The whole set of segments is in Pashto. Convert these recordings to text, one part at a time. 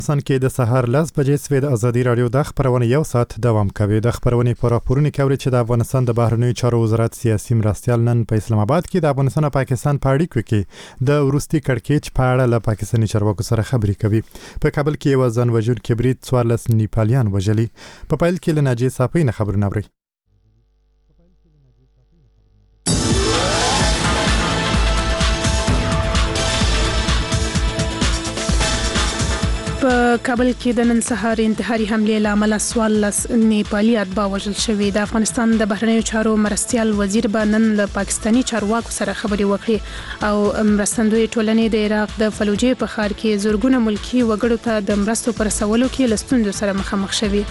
افغانستان کې د سهار 10 بجې سوي د ازادي رادیو د خبرونه یو ساعت دوام کوي. د خبرونه په راپورونه کوي چې د افغانستان د بهرنیو چارو وزارت سیاسي مرستیال نن په اسلام آباد کې د افغانستان او پاکستان په اړیکو کې د وروستي کړکېچ په اړه له پاکستاني چارواکو سره خبرې کوي. په کابل کې یو ځان وژونکي برید 14 نیپالیان وژلي. په پیل کې له ناجیه صافی نه خبرونه اوري. په کابل کې د نن سهار انتحاري حمله لامل 14 نیپالي اتباع وژل شوي. د افغانستان د بهرنیو چارو مرستیال وزیر به نن له پاکستاني چارواکو سره خبرې وکړي او مرستندوی ټولنې د عراق د فلوجې په ښار کې زورګونه ملکی وګړو ته د مرستو پر رسولو کې له ستونزو سره مخامخ شوي.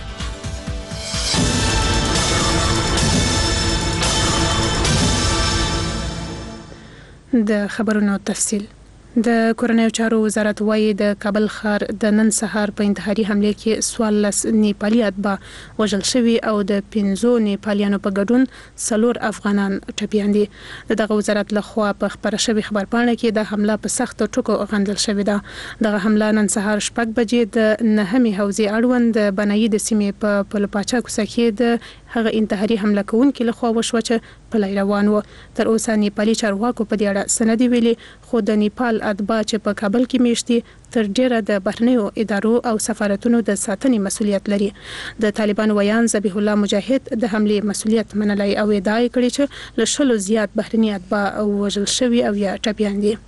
د خبرونو تفصیل. د کورنیو چارو وزارت وايي د کابل ښار د نن سهار په انتحاري حمله کې 14 نیپالي اتباع وژل شوي او د 15 نیپالیانو په ګډون 4 افغانان ټپیان دي. دغه وزارت لخوا په خبره شوی خبرپاڼه کې د حمله په سخت ټکو غندل شوې ده. دغه حمله نن سهار 6 بجې د نهمې حوزې اړوند د بنایي د سیمې په پلپاچا کوڅه کې د هغه انتحاري حمله کوونکي لخوا وشوه چې په لای روان و. تر اوسه نیپالي چارواکو په دې اړه سند ویلي، خو د نیپال اتباع چې په کابل کې میشتي تر ډیره د بهرنیو ادارو او سفارتونو د ساتنې مسولیت لري. د طالبان ویان ذبیح الله مجاهد د حمله مسولیت منلای او ادعا کړې چې له 100 زیات بهرني اتباع وژل شوي او یا ټپیان دي.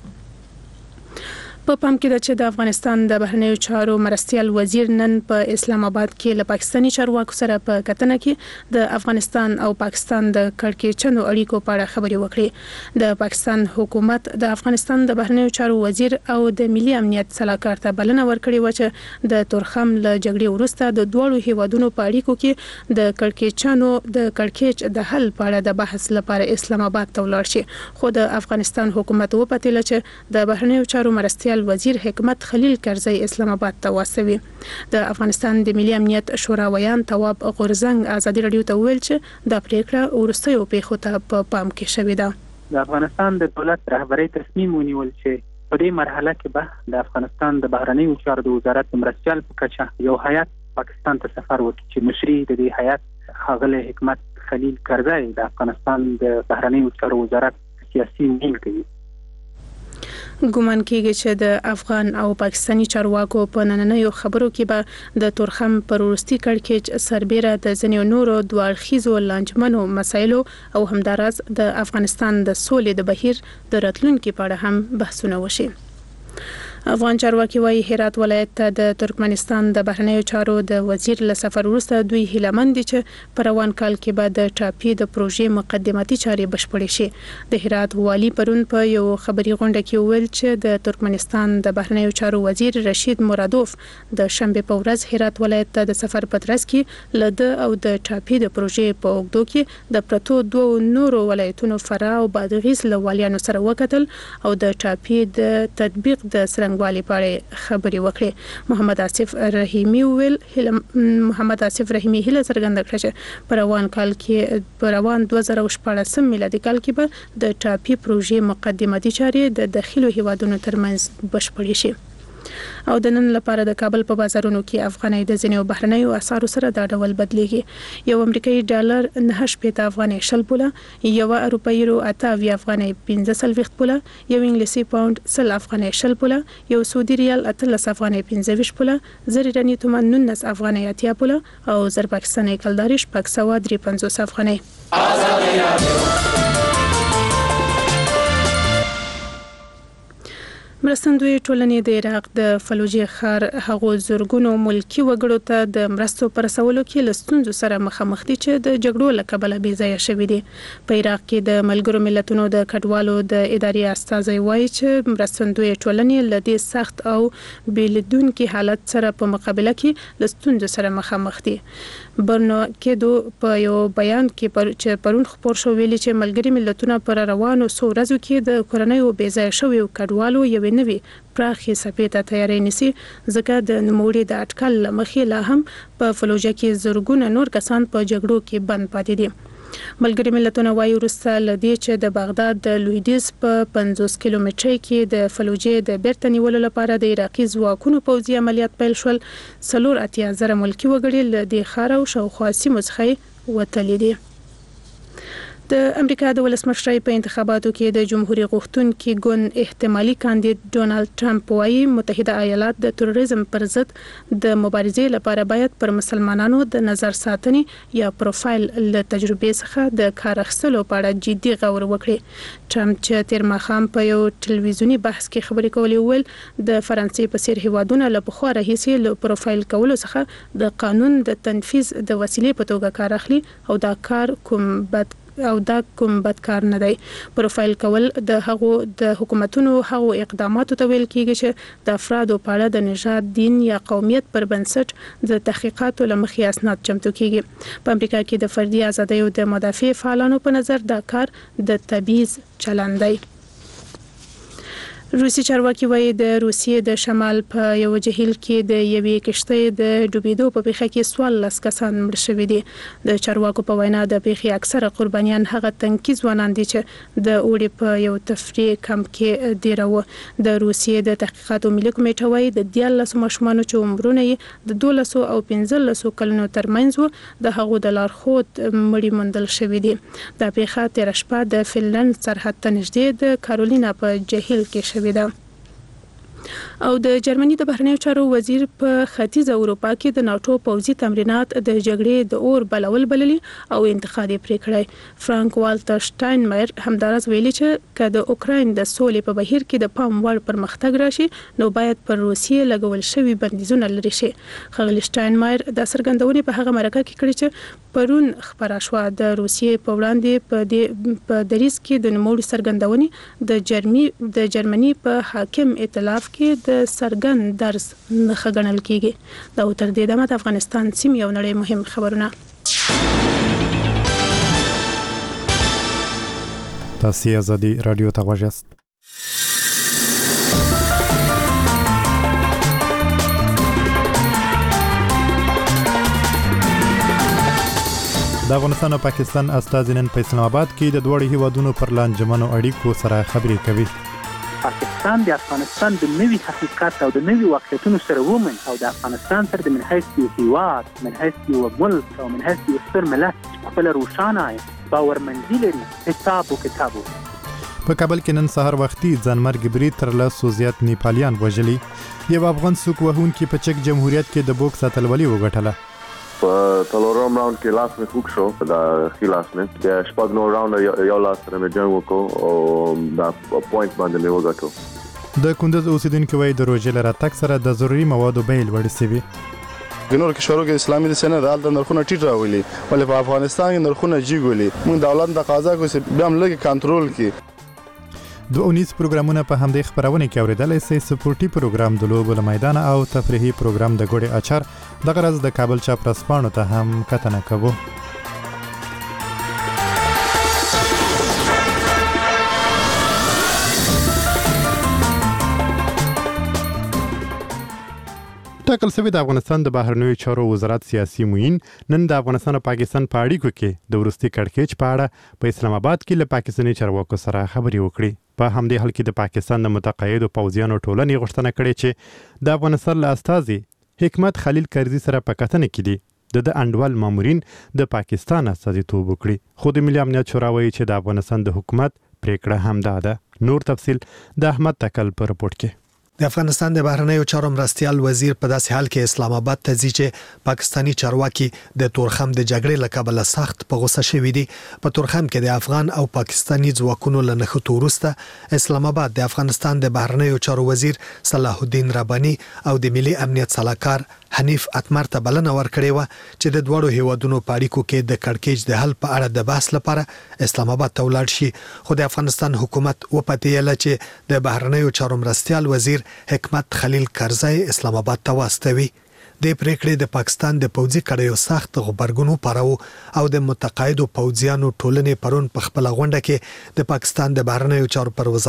په پام کې ده چې د افغانستان د بهرنیو چارو مرستیال وزیر نن په اسلام آباد کې له پاکستاني چارواکو سره په کتنه کې د افغانستان او پاکستان د کړکېچنو اړیکو په اړه خبرې وکړي. د پاکستان حکومت د افغانستان د بهرنیو چارو وزیر او د ملي امنیت صلاحکار ته بلنه ورکړې و چې د تورخم له جګړې وروسته د دوړو هیوادونو په اړیکو کې د کړکېچ د حل په اړه د بحث لپاره اسلام آباد ته ولاړ شي. خو د افغانستان حکومت وپتیله چې د بهرنیو چارو مرستیال وزیر حکمت خلیل کرزی اسلام آباد ته واستوي. د افغانستان د ملي امنیت شورا ویان تواب غورزنګ ازادي رادیو ته ویل چې د پریکړه ورستیو پیښو ته په پام کې شوې ده. د افغانستان د دولت رهبری تصمیم ونیول چې په دې مرحله کې به د افغانستان د بهرنیو چارو د وزارت مرستیال په کچه یو هیئت پاکستان ته سفر وکړي چې مشري د دې هیئت ښاغلی حکمت خلیل کرزی د افغانستان د بهرنیو چارو وزارت سیاسي نیل کوي. ګومان کېږي چې د افغان او پاکستاني چارواکو په نننیو خبرو کې به د تورخم پر وروستي کړکېچ سربېره د ځینو نورو دوه اړخیزو لانجمنو مسایلو او همداراز د افغانستان د سولې د بهیر د راتلونکي په اړه هم بحثونه وشي. افغان چارواکي وايي هرات ولایت ته د ترکمنستان د بهرنیو چارو د وزیر له سفر وروسته دوی هیلهمند دي چې په روان کال کې به د ټاپي د پروژې مقدماتي چارې بشپړې شي. د هرات والي پرون په یو خبري غونډه کې ویل چې د ترکمنستان د بهرنیو چارو وزیر رشید مرادوف د شنبه په ورځ هرات ولایت ته د سفر په ترڅ کې لده او د ټاپي د پروژې په اوږدو کې د پرتو دوه نورو ولایتونو فرا او بادغیس له والیانو سره وکتل او د ټاپي د تطبیق د سرنګ والی پاره خبري وکړي. محمد آصف رحیمی هله څرګنده کړه چې په روان کال کې په روان 2014 میلادي کال کې به د ټاپي پروژې مقدماتي چارې د داخلو هیوادونو ترمنځ بشپړې شي. او د نن لپاره د کابل په بازارونو کې افغاني د ځینو بهرنیو اسعارو سره دا ډول بدلیږي. یو امریکایي ډالر 9.8 افغاني 0 پوله، یو اروپایي رو 8 افغاني 15 پوله، یو انګلیسي پاوند 100 افغاني 0 پوله، یو سعودي ریال 13 افغاني 15 پوله، زر ایرانی تومان 19 افغاني 80 پوله او زر پاکستاني کلداري 553 افغاني. مرستندوی ټولنې د عراق د فلوجې ښار هغو زورګونو ملکی وګړو ته د مرستو پر رسولو کې له ستونزو سره مخامخ دي چې د جګړو له کبله بې ځایه شوي دي. په عراق کې د ملګرو ملتونو د کډوالو د ادارې استازی وایي چې مرستندوی ټولنې له دې سخت او بېلیدونکي حالت سره په مقابله کې له ستونزو سره مخامخ دي. برنو کېدو په یو بیان کې پرون خبر شو ویلي چې ملګري ملتونه پر روانو څو ورځو کې د کورنیو بې ځایه شویو کډوالو یوې نوې پراخې څپې ته تیاری نیسي، ځکه د نوموړي د اټکل له مخې لا هم په فلوجه کې زرګونه نور کسان په جګړو کې بند پاتې دي. ملګری ملتونه وايي وروسته لدې چې د بغداد د لویدیز په 50 کیلومترۍ کې د فلوجې د بیرته نیولو لپاره د عراقي ځواکونو پوځي عملیات پیل شول 4.8 ملکی وګړي له دې ښار او شاوخوا سیمو څخه وتلي دي. د امریکا د ولسمشرۍ په انتخاباتو کې د جمهوریت غوښتونکي ګوند احتمالي کاندید ډونالد ټرمپ وايي متحده ایالات د تروریزم پر ضد د مبارزې لپاره باید پر مسلمانانو د نظر ساتنې یا پروفایل له تجربې څخه د کار اخیستلو په اړه جدي غور وکړي. ټرمپ چې تیر ماښام په یو ټلویزیوني بحث کې خبرې کولې ویل د فرانسې په څیر هیوادونه له پخوا راهیسې له پروفایل کولو څخه د قانون د تنفيذ د وسیلې په توګه کار اخلي او دا کوم بدکار نه دی. پروفایل کول د هغو د حکومتونو هغو اقداماتو ته ویل کیږي چې د افرادو په اړه د نژاد، دین یا قومیت پر بنسټ د تحقیقاتو لمخې اسناد چمتو کیږي. په امریکا کې د فردي ازادیو د مدافع فعالانو په نظر دا کار د تبعیض چلند دی. روسي چارواکي وايي د روسیې د شمال په یو جهیل کې د یوې کشتۍ د ډوبېدو په پیښه کې 14 کسان مړ شوي دي. د چارواکو په وینا د پیښې اکثره قربانیان هغه تنکي ځوانان دي چې د اوړي په یو تفریح کمپ کې دیره وو. د روسیې د تحقیقاتو ملي کمیټه وايي د 14 ماشومان چې عمرونه یې د 12 او 15 کلونو ترمنځ وو د هغو د لارښود مړي موندل شوي دي. دا پیښه تیر شپه د فنلند سرحد ته نږدې د کارولینا په جهیل کې شوې ده. او د جرمني د بهرنیو چارو وزیر په ختیځ اروپا کې د ناتو پوځي تمرینات د جګړې د اور بلول بللي او انتقاد پرې کړی. فرانک والټر شټاینمایر همدارس ویلي چې که د اوکراین د سولې په بهیر کې د پام وړ پرمختګ راشي نو باید پر روسیې لګول شوی بندیزونه لري شي. ښاغلي شټاینمایر د څرګندونې په هغه مرکه کې کړی چې پرون خبره شوه د روسیې په وړاندې په دریځ کې د نوموړي څرګندونې د جرمني په حاکم ائتلاف کې د سرګند درس نه غنل کیږي. دا تر دې دمه د افغانستان سیمې یو نړۍ مهم خبرونه. تاسو ازادي رادیو ته غواړئ. د افغانستان او پاکستان استازین په اسلام آباد کې د دوه هیوادونو پر لانجمنو اړیکو سره خبرې کوي. پاکستان د افغانستان د نوي حقیقت او د نوي واقعیتونو سره ومن او د افغانستان سره د من حیث یو هیواد، من حیث یو ملک او من حیث یو ستر ملت خپل روښانه باورمندي لري حساب او کتابو. په کابل کې نن سهار وختي ځانمرګ برید تر 100 زیات نیپالیان وژلي. یو افغان څوک وهونکي په چک جمهوریت کې د بوکس اتلولي وګټله. په تلورم راوند کې لاس مې خوږ شو د خلاص مې د شپږ نو راوند یو لاس سره مې جنګ وکړو او دا پوینټ باندې مې وګټو. د کندز اوسیدونکو وایي د روژې له راتګ سره د ضروري موادو بیې لوړې شوي. په نور کشورو کې اسلامي د سند د نرخونه ټیټ راولي ولې په افغانستان کې نرخونه جګ ولي. موږ دولت تقاضا کوي چې بیا هم لږ کنټرول کړي. د 19 پروګرامونه په همدې خبرونه کې اوریدلای شئ. سپورټي پروګرام د لوبو میدان او تفریحي پروګرام د ګوډي اچار د غرض د کابل چاپ رسپانو ته هم کتنه کوو. ټاکل شوی د افغانستان د بهرنیو چارو وزارت سیاسي معین نن د افغانستان او پاکستان په اړیکو کې د ورستي کړکېچ په اړه په اسلام آباد کې له پاکستاني چارواکو سره خبرې وکړي. په همدې حال کې د پاکستان د متقاعدو پوځیانو ټولنې غوښتنه کړې چې د افغانستان له استازي حکمت خلیل کرزي سره په کتنه کې دي د انډول مامورین د پاکستان استازیتوب وکړي. خو د ملي امنیت شورا وایي چې د افغانستان د حکومت پریکړه همدا ده. نور تفصیل د احمد تکل پر رپورت کې. د افغانستان د بهرنیو چارو مرستيال وزیر په داسې حال کې اسلام آباد ته ځي چې پاکستانی چارواکي د تورخم د جګړې له کبله سخت په غوسه شوي دي. په تورخم کې د افغان او پاکستانی ځواکونو له نښتو وروسته اسلام آباد د افغانستان د بهرنیو چارو وزیر صلاح الدین رباني او د ملي امنیت صلاحکار حنیف اتمر ته بلنه ورکړې و چې د دوړو هیوادونو په اړیکو کې د کړکېچ د حل په اړه د بحث لپاره اسلام آباد ته ولاړ شي. خو د افغانستان حکومت وپتېیل چې د بهرنیو چارو مرستيال وزیر حکمت خلیل کرزي اسلام آباد ته واستوي. د پریکړې د پاکستان د پوځي کړیو سخت غبرګون پراو او د متقاعدو پوځیانو ټولنې پرون په خپل غونډه کې د پاکستان د بهرنیو چارو پر وزارت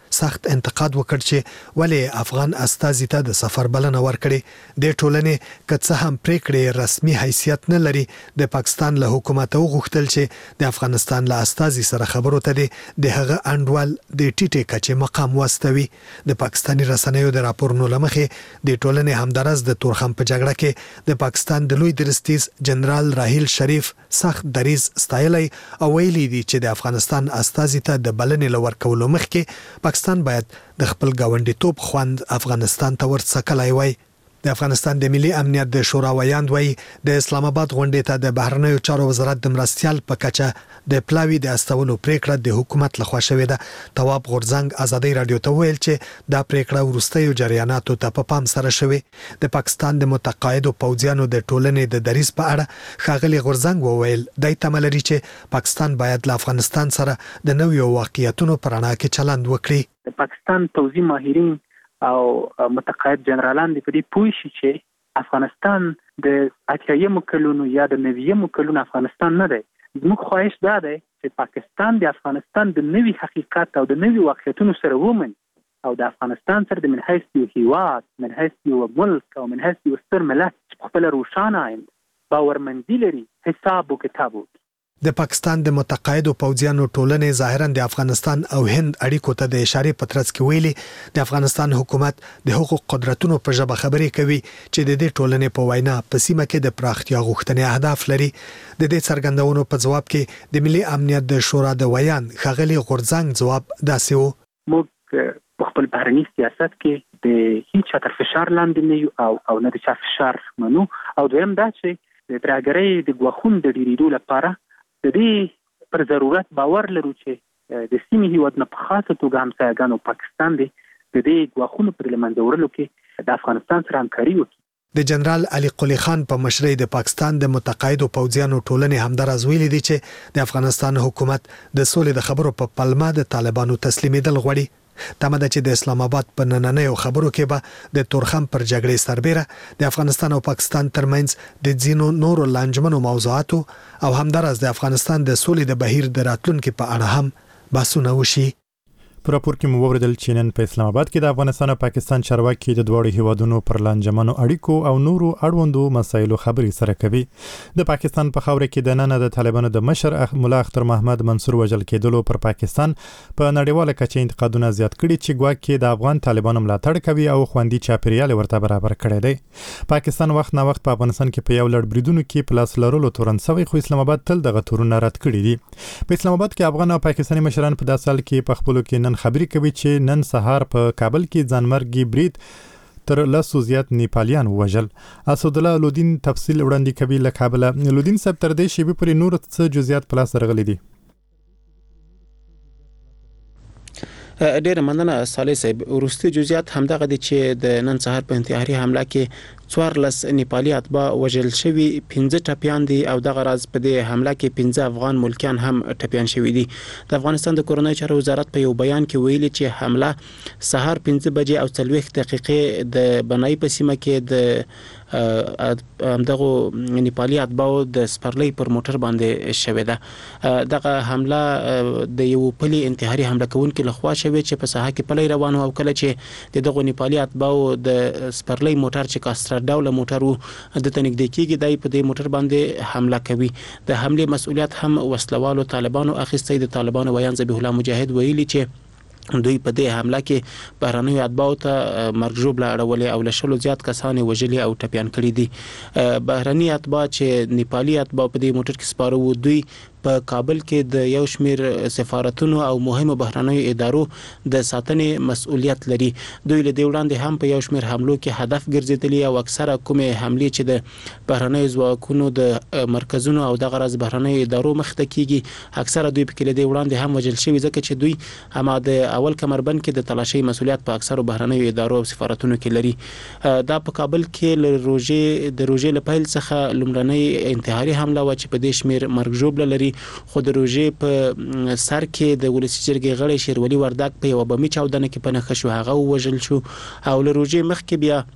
سخت انتقاد وکړ چې ولې افغان استازي ته د سفر بلنه ورکړي د ټولنې کڅه هم پریکړې رسمي حیثیت نه لري د پاکستان له حکومت غوښتل چې د افغانستان له استازي سره خبرو ته د هغه انډول د ټیټه کچې مقام واستوي د پاکستاني رسنیو د راپورونو لمخې د ټولنې همدارس د تورخم په جګړه کې د پاکستان د لوی درستیز جنرال راحیل شریف سخت دریز ستایلی او ویلي دي چې د افغانستان استازي ته د بلنې لور کولو مخکې پاکستان باید د خپل گاونډیتوب خوند افغانستان ته ورڅکلای وای. د افغانستان د ملي امنیت د شورا ویاند وای د اسلام آباد غونډې ته د بهرنیو چارو وزارت د مرستيال په کچه د پلاوی د استولو پریکړه د حکومت لخوا شوې ده. تواب غورځنګ ازادي رادیو ته ویل چې دا پریکړه ورستیو جریاناتو ته په پام سره شوې. د پاکستان د متقاعدو پوځیانو د ټولنې د دریس په اړه ښاغلي غورځنګ وویل دای تملري چې پاکستان باید له افغانستان سره د نویو واقعیتونو پرانا کې چلند وکړي. د پاکستان پوځي ماهرین او متقاعد جنرالان دی په دې پوه شي چې افغانستان د 80 کلونو یا د 90 کلونو افغانستان نه دی. زموږ خواهش دا دی چې پاکستان د افغانستان د نوي حقیقت او د نوي واقعیتونو سره ومني او د افغانستان سره د من حیث یو هیواد، من حیث یو ملک او من حیث یو ستر ملت خپل روښانه آینده باورمندي لري حساب او کتاب وکړي. د پاکستان د متقاعدو پوځیانو ټولنې ظاهرا د افغانستان او هند اړیکو ته د اشاره پترڅ کې ویلي د افغانستان حکومت د حقوق قدرتونو په ژبه خبرې کوي چې د دې ټولنې په وینا په سیمه کې د پراختیا غوښتنې اهداف لري. د دې څرګندونو په جواب کې د ملي امنیت د شورا د ویان ښاغلي غورځنګ جواب داسې و: موږ په خپل بهرني سیاست کې د هیڅ تر فشار لاندې نه یو او نه د چا فشار منو او دویم دا چې د ترګرۍ د غوښون د ډیریدو لپاره د دې پر ضرورت باور لرو چې د سیمې هیواد نه په خاصه توګه همسایګانو پاکستان دی د دې غوښونو پر لمنځه وړلو کې د افغانستان سره همکاري وکړي. د جنرال علي قلی خان په مشرۍ د پاکستان د متقاعدو پوځیانو ټولنې همدارز ویلي دي چې د افغانستان حکومت د سولې د خبرو په پلمه د طالبانو تسلیمېدل غواړي. تمه ده چې د اسلام آباد په نننیو خبرو کې به د تورخم پر جګړې سربېره د افغانستان او پاکستان ترمنځ د ځینو نورو لانجمنو موضوعاتو او همدارس د افغانستان د سولې د بهیر د راتلونکو په اړه هم بحثونه وشي. په راپور کې مو وویل چې نن په اسلام آباد کې د افغانستان او پاکستان چارواکي د دوړو هیوادونو پر لانجمنو اړیکو او نورو اړوندو مسایلو خبرې سره کوي. د پاکستان په خاور کې د نن د طالبانو د مشر مولا اختر محمد منصور وژل کېدلو پر پاکستان په نړیواله کچه انتقادونه زیات کړي چې ګواکې د افغان طالبانو ملاتړ کوي او خوندي چاپیریال ورته برابر کړی دی. پاکستان وخت نه وخت په افغانستان کې په یو لړ بریدونو کې پلاس لرلو تورن سوی خو اسلام آباد تل دغه تورونه رد کړي دي. په اسلام آباد کې افغان او پاکستاني مشران په داسې حال کې په خپلو کې خبري کوي چې نن سهار په کابل کې ځانمرګي برید تر لاسو زیات نیپالیان وژل. اسد الله لودین تفصیل وړاندې کوي له کابل. لودین صاحب تر دې شی په نور څه جزئیات پلاس راغلي دي؟ ډېر مننه صالح صاحب. ورستي جزئیات همدغه دي چې د نن سهار په انتحاري حمله کې 14 نیپالي اتباع وژل شوي، 15 ټپیان دي او دغه راز په دې حمله کې 15 افغان ملکیان هم ټپیان شوي دي. د افغانستان د کورنۍ چارو وزارت په یو بیان کې ویلي چې حمله سهار 15 بجې او 40 دقیقې د بنای په سیمه کې د دغه نیپالي اتباع د سپرلۍ پر موټر باندې شوې ده. دغه حمله د یو پلي انتحاري حمله کوونکو لخوا شوې چې په ساحه کې پلي روان او کله چې دغه نیپالي اتباع د سپرلۍ موټر چې کاستر ډول موټر وو د تنګ کېږي دای په دې موټر باندې حمله کوي. د حمله مسؤلیت هم وسلوالو طالبانو اخیستی. د طالبانو ویان ذبیح الله مجاهد ویلي چې دوی په دې حمله کې بهرنیو اتباعو ته مرګ ژوبله اړولې او له شلو زیات کسان وژلي او ټپیان کړي دي. بهرني اتباع چې نیپالي اتباع په دې موټر کې سپاره وو دوی په کابل کې د یو شمیر سفارتونو او مهمو بهرنیو ادارو د ساتنې مسؤلیت لري. دوی له دې وړاندې هم په یو شمیر حملو کې هدف ګرځېدلي او اکثره کومې حملې چې د بهرنیو ځواکونو د مرکزونو او دغه راز بهرنیو ادارو مخ ته کیږي اکثره دوی په کې له دې وړاندې هم وژل شوي ځکه چې دوی اما د اول کمربند کې د تلاشي مسؤلیت په اکثره بهرنیو ادارو او سفارتونو کې لري. دا په کابل کې له روژې له پیل څخه لومړنۍ انتحاري حمله و چې په دې شمیر مرګ ژوبله لري. خو د روژې په سر کې د ولسي جرګې غړی شیرولي وردګ په یو بمي چاودنه کې په نښه شو، هغه وژل شو او له روژې مخکې بیا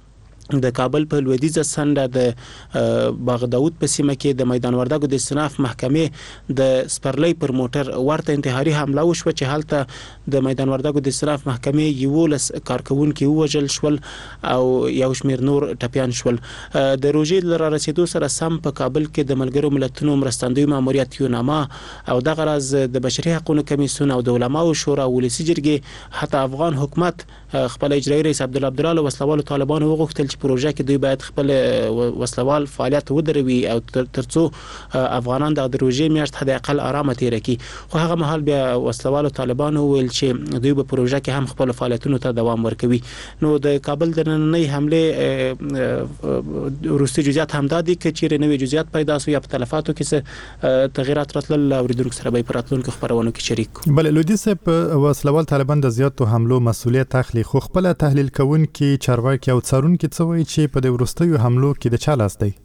د کابل په لویدیځه څنډه د باغداود په سیمه کې د میدان وردګو د استئناف محکمې د سپرلۍ پر موټر ورته انتحاري حمله وشوه چې هلته د میدان وردګو د استئناف محکمې 11 کارکونکو وژل شول او یو شمېر نور ټپیان شول. د روژې لپاره رسیدو سره سم په کابل کې د ملګرو ملتونو مرستندوی ماموریت یوناما او دغه راز د بشري حقوقو کمیسیون او د علماو شورا ولسی جرګې حتی افغان حکومت خپل اجرایي رئیس عبدالله وسلوال طالبان وغوښتل چې پروژه کې دوی باید خپل وسلوال فعالیت ودروي او ترڅو افغانان د روژې میاشت حد اقل آرامه تیر کړي. خو هغه مهال بیا وسلوال طالبان ویل چې دوی په پروژه کې هم خپل فعالیتونو ته دوام ورکوي. نو د کابل د نننۍ حمله وروستي جزئیات هم د دې چې نوې جزئیات پیدا شو یا په تلفاتو کې تغیرات راتلل اوریدونکو سره به پراتلونکو خبرونه کې شریک. بل لودي صاحب وسلوال طالبان د زیاتو حملو مسؤلیت اخلي خو خپل تحلیل کوونکي چارواکي او څارونکي څه وایي چې په د وروستیو حملو کې د چا لاس دی؟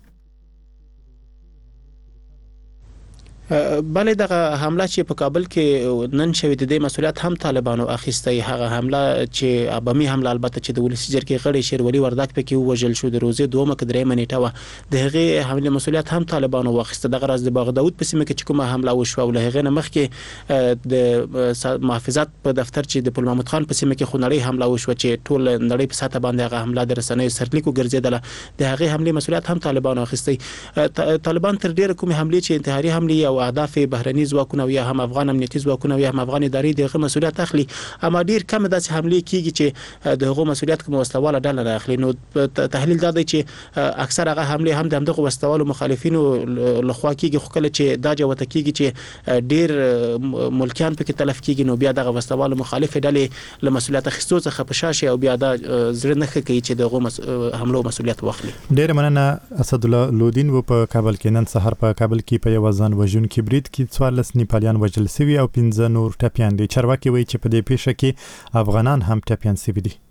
بلې دغه حمله چې په کابل کې نن شوې د دې مسؤلیت هم طالبانو اخیستی. هغه حمله چې ابامي حمله البته چې د ولسی جرګې غړي شیرولی وردګ پکې وژل شو د روزې 2 مکدرې منېټه و د هغه حمله مسؤلیت هم طالبانو واخیسته. دغه راز د باغداود په سیمه کې کومه حمله وشو او له هغه نه مخکې د محافظت په دفتر چې د پل محمود خان په سیمه کې خونړۍ حمله وشو چې ټول نړۍ په ساته باندې هغه حمله د رسنیو سرلیکو ګرځیدله. د هغه حمله مسؤلیت هم طالبانو اخیستی. طالبان تر ډیره کومه حمله چې انتحاري حمله او اهداف بهرني ځواکونه یا هم افغان امنیتي ځواکونه یا هم افغان ادارې دغه مسؤلیت اخلي، اما ډیر کم داسې حمله کیږي چې دغه مسؤلیت کوم وسلواله ډله نه اخلي. نو تحلیل دا دی چې اکثر هغه حمله هم دغه وسلوالو مخالفینو لخوا کیږي، خو کله چې دا جوته کیږي چې ډیر ملکیان پکې تلف کیږي نو بیا دغه وسلوالو مخالف ډلې له مسؤلیت اخیستو څخه پشاشه او بیا دا زړه نه کوي چې دغه حملو مسؤلیت واخلي. ډیر مننه اسد الله لودین و په کابل کې نن سحر په کابل کې په یو ځان وژن کې برید کې 14 نیپالیان وژل شوي او 15 نور ټپیان دي. چارواکي وایي چې په دې پیښه کې افغانان هم ټپیان شوي دي.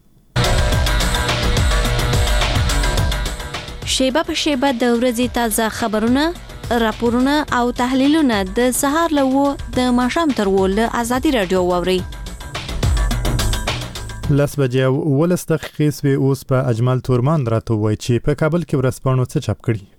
شیبه په شیبه د ورځې تازه خبرونه، راپورونه او تحلیلونه د سهار له د ماښام تر له آزادي رادیو واوري. لاس بجې او ولس دقیقې سوي اوس په اجمل تورمان راته وایي چې په کابل کې ورسپانو څه چاپ کړي.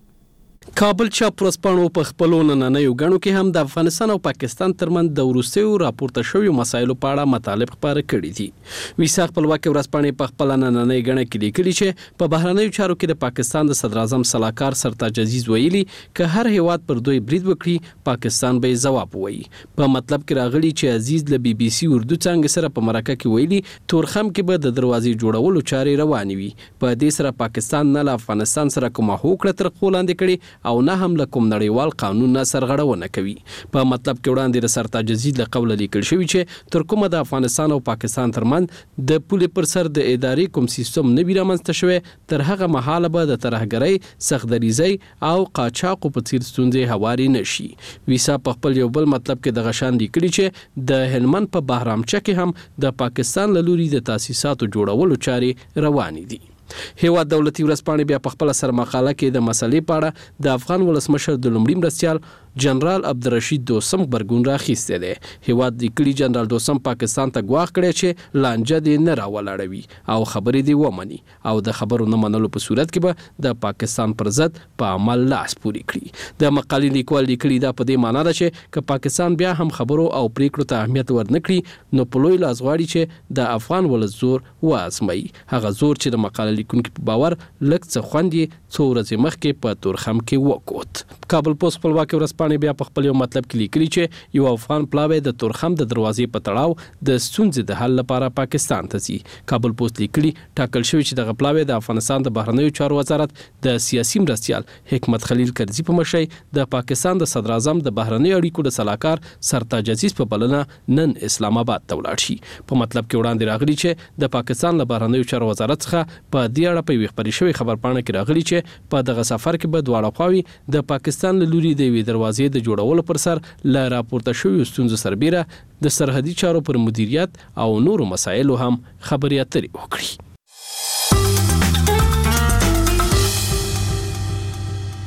کابل چاپ ورځپاڼو په خپلو نننیو غاڼو کې هم د افغانستان او پاکستان ترمنځ د وروستیو راپورته شویو مسایلو په اړه مطالب خبره کړي دي. ویسا خپلواکي ورځپاڼې په خپل نننۍ غاڼه کې لیکلي چې په بهرنیو چارو کې د پاکستان د صدر اعظم صلاحکار سرتاج عزیز ویلي که هر هیواد پر دوی برید وکړي پاکستان به جواب وایي. په مطلب کې راغلي چې عزیز له بي بي سي اردو څنګه سره په مرکه کې ویلي تورخم کې به د دروازې جوړولو چارې روانې وي. په دې سره پاکستان نه له افغانستان سره کومه هوکړه تر خپل لاندې کړي او نه هم له کوم نړیوال قانون نه سرغړونه کوي. په مطلب کې وړاندې د سرتاج عزیز له قوله لیکل شوی چې تر کومه د افغانستان او پاکستان ترمنځ د پولې پر سر د اداري کوم سیستم نه وي رامنځته شوی تر هغه مهاله به د ترهګرۍ، سختدریزۍ او قاچاقو په څیر ستونزې هواري نشي. ویسا په خپل یو بل مطلب کې د غشان لیکلي چې د هلمند په بهرامچه کې هم د پاکستان له لوري د تاسیساتو جوړولو چارې روانې دي. هیواد دولتي ورځپاڼې بیا په خپل سر مقاله کې د مسلې په اړه د افغان ولسمشر د لومړي مرستیال جنرال عبدالرشید دوستم خبرګون راخیسته دی. هیواد لیکلي جنرال دوستم پاکستان ته ګواښ کړی چې لانجه دې نه راولاړوي او خبرې دې ومني او د خبرو نه منلو په صورت کې به د پاکستان پر ضد په عمل لاس پوري کړي. د مقالې لیکوال لیکلي دا په دې معنی ده چې که پاکستان بیا هم خبرو او پریکړو ته اهمیت ورنکړي نو په لوی لاس غواړي چې د افغان ولس زور وازمایي، هغه زور چې د مقالې لیکونکو په باور لږ څه خوند یې څو ورځې مخکې په تورخم کې وکوت. کابل پوسټ خپلواکي ورځپاڼې بیا په خپل یو مطلب کې لیکلي چې یو افغان پلاوی د تورخم د دروازې په تړاو د ستونزې د حل لپاره پاکستان ته ځي. کابل پوسټ لیکلي ټاکل شوی چې دغه پلاوی د افغانستان د بهرنیو چارو وزارت د سیاسي مرستیال حکمت خلیل کرزي په مشرۍ د پاکستان د صدر اعظم د بهرنیو اړیکو د صلاحکار سرتاج عزیز په بلنه نن اسلام آباد ته ولاړ شي. په مطلب کې وړاندې راغلي چې د پاکستان له بهرنیو چارو وزارت څخه په دې اړه په خبري شوی خبرپاڼه کې راغلي چې په دغه سفر کې به دواړه خواوې د پاکستان له لوري د یوې دروازې د جوړولو پر سر له راپورته شویو ستونزو سربیره د سرحدي چارو پر مدیریت او نورو مسایلو هم خبرې اترې وکړي.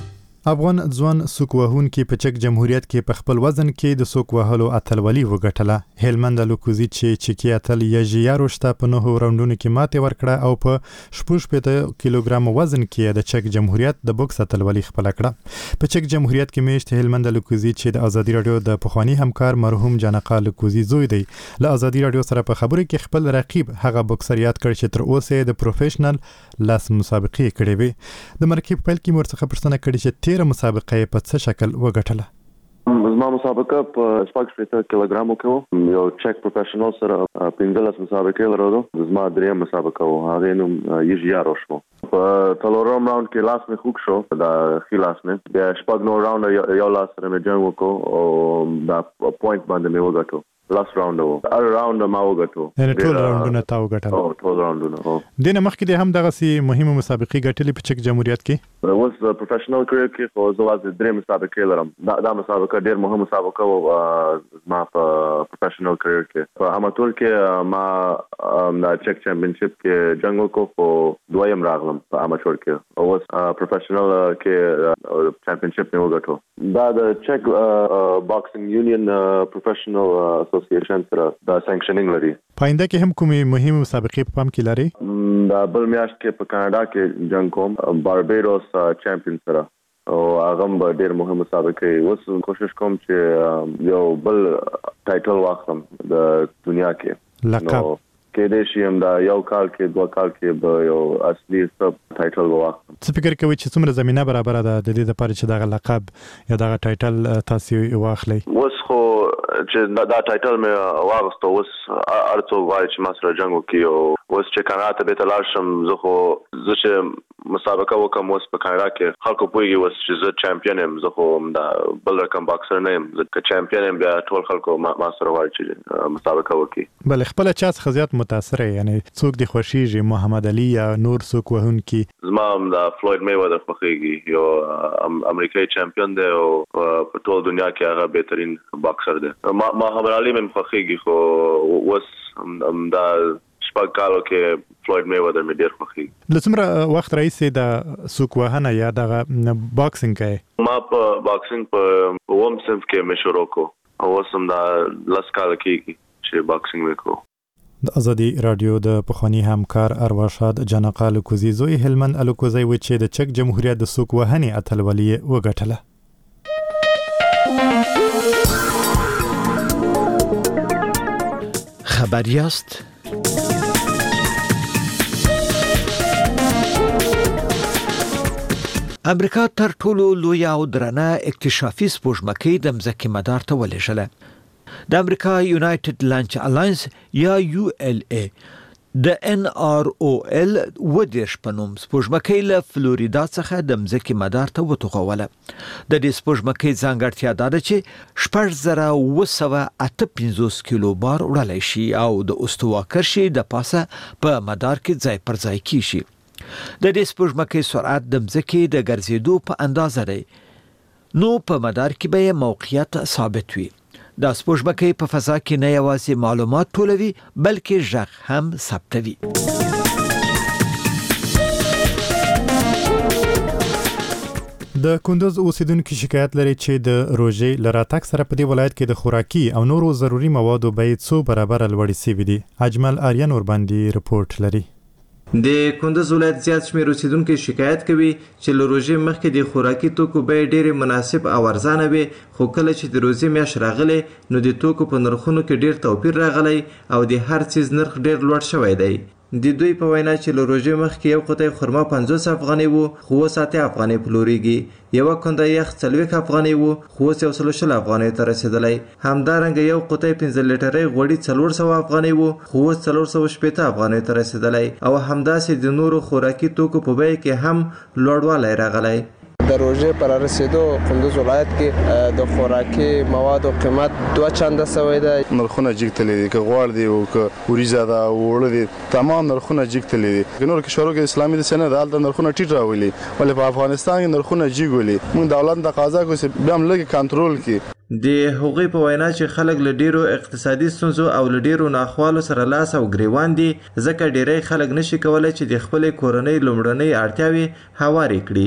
افغان ځوان سوک وهونکي په چک جمهوریت کې په خپل وزن کې د سوک وهلو اتلولي وګټله. هلمند الوکوزي چې چکی اتل یژیاروشته په 9 راوندونو کې ماته ورکړه او په 15 کیلوګرام وزن کې د چک جمهوریت د بوکس اتلولي خپل کړه. په چک جمهوریت کې میشت هلمند الوکوزي چې د ازادي رادیو د پخوانی همکار مرحوم جانقا الوکوزي زوی دی له ازادي رادیو سره په خبرو کې خپل رقیب هغه بوکسر یاد کړ چې تر اوسه د پروفیشنل لاس مسابقې کړې وي. د مرکب پیل کې مرڅخه پرسنه کړي چې مسابقه په څه شکل وګټله. زما مسابقه په 15 کیلوګرامو کې یو چک پروفیشنل سره 15 مسابقې لرلو. زما دریم مسابقه و هغه نوم یژیاروش و. په څلورم راوند کې لاس مې خوږ شو د خلاص مې بیا شپږ نو راوند یو لاس سره مې جنګ وکړو او دا پوینټ باندې مې وګټو. لاس راوند و هر راوند ما وګټو. یعنی ټول راوندونه تا وګټل. ټول راوندونه. دینه مخکې د هم دغه سي مهمه مسابقې ګټلې په چک جمهوریت کې. اوس پروفیشنل کریئر کې خو زه واځي درې مسابقې لرم. دا مسابقه ډېر مهمه مسابقه و ما په پروفیشنل کریئر کې. په اماتور کې ما د چک چمپionship کې جنګ وکړو خو دویم راغلم په اماتور کې. اوس پروفیشنل کې چمپionship مې وګټو. دا د چک باکسینګ یونین پروفیشنل اسوسییشن سره دا سانکشنینګ لري. پاینده کې هم کومې مهمه مسابقې په پام کې لري؟ دا بل میاشت کې په کاناډا کې جنګ کوم باربیډوس چمپیون سره او هغه به ډېر مهمه مسابقه. اوس کوشش کوم چې یو بل ټایټل واخلم د دنیا کې. لقب کې د شیم دا یو کال کې دوه کال کې به یو اصلي سب ټایټل واخلم. څه فکر کوي چې څومره زمينه برابر ده د دې لپاره چې دا لقب یا دا ټایټل تاسو واخلئ؟ اوس خو چې دا ټایټل مې واغستو اوس ارڅو غواړي چې ما سره جنګ وکړي او اوس چې کاناډا ته به تلل شم زه چې مسابقه وکم اوس په کاناډا کې خلکو پوهیږي اوس چې زه چمپیون یم. زه خو دا بل رقم باکسر نه یم. زه چمپیون یم بیا ټول خلکو ما سره غواړي چې مسابقه وکړي. بل خپل چا څخه زیات متاثر یعنی څوک دی خوشیږي محمد علي یا نور څوک وهونکي؟ زما دا فلوید میویدر خوښیږي. یو امریکایي چمپیون دی او په ټول دنیا کې هغه بهترین باکسر دی. محمد علي مې خوښیږي خو اوس دا شپږ کالو کې فلوید میویدر مې ډېر خوښیږي. له څومره وخت راهیسې د سوک وهنه یا د باکسینګ کوي؟ ما په باکسینګ په اوم صنف کې مې شروع کړو او اوس هم دا 10 کال کېږي چې باکسینګ وکړو. د ازادي رادیو د پخوانی همکار ارواښاد جانقا الوکوزي زوی هلمند الوکوزي و چې د چک جمهوریت د سوک وهنې اتلولي وګټله. خبریاست امریکا تر ټولو لوی او درنه اکتشافي سپوږمکۍ د مځکې مدار ته ولېږله. د امریکا یونایټډ لانچ الاینس یا ULA د NROL ودیش په نوم سپوږمکۍ له فلوریدا څخه د مځکې مدار ته وتوغوله. د دې سپوږمکۍ ځانګړتیا دا ده چې 6958 کیلو بار وړلی شي او د استوا کرښې د پاسه په مدار کې ځای پر ځای کیږي. د دې سپوږمکۍ سرعت د مځکې د ګرځېدو په اندازه دی نو په مدار کې به موقعیت ثابت وي. دا سپوږمکۍ په فضا کې نه یوازې معلومات ټولوي بلکې غږ هم ثبتوي. د کندوز اوسیدونکو شکایت لري چې د روژې لراتک سره په دې ولایت کې د خوراکي او نورو ضروري موادو بیې څو برابر لوړې شوي دي. اجمل آریان ور باندې رپورټ لري. د کندوز ولایت زیات شمېر اوسیدونکو شکایت کوي چې له روژې مخکې د خوراکي توکو بیې ډېرې مناسب او ارزانه وي خو کله چې د روژې میاشت راغلی نو د توکو په نرخونو کې ډېر توپیر راغلی او د هر څیز نرخ ډېر لوړ شوی دی. د دوی په وینا چې له روژې مخکې یو قطۍ خرما 50 افغانۍ وو خو اوس 8 افغانۍ پلورېږي. یوه کنده یخ 40 افغانۍ وو خو اوس 120 افغانۍ ته رسېدلی. همدارنګه یو قطۍ 15 لیټرۍ غوړي 400 افغانۍ وو خو اوس 460 افغانۍ ته رسېدلی او همداسې د نورو خوراکي توکو په بیه کې هم لوړوالی راغلی. د روژې پر رسیدو کندوز ولایت کې د خوراکي موادو قیمت 2 چنده شوی دی. نرخونه جګتلي دي که غوړ دی او که وریځه ده او اوړه دي تمام نرخونه جګتلي دي. نور کشورو کې اسلامي دسې نه ده هلته نرخونه ټیټ راولي ولې په افغانستان کې نرخونه جګ ولي. موږ دولت تقاضا کوو چې بیا هم لږ کنټرول کړي. د هغوی په وینا چې خلک له ډیرو اقتصادي ستونزو او له ډیرو ناخوالو سره لاس او ګریوان دي ځکه ډیری خلک نشي کولای چې د خپلې کورنۍ لومړنۍ اړتیاوې هوارې کړي.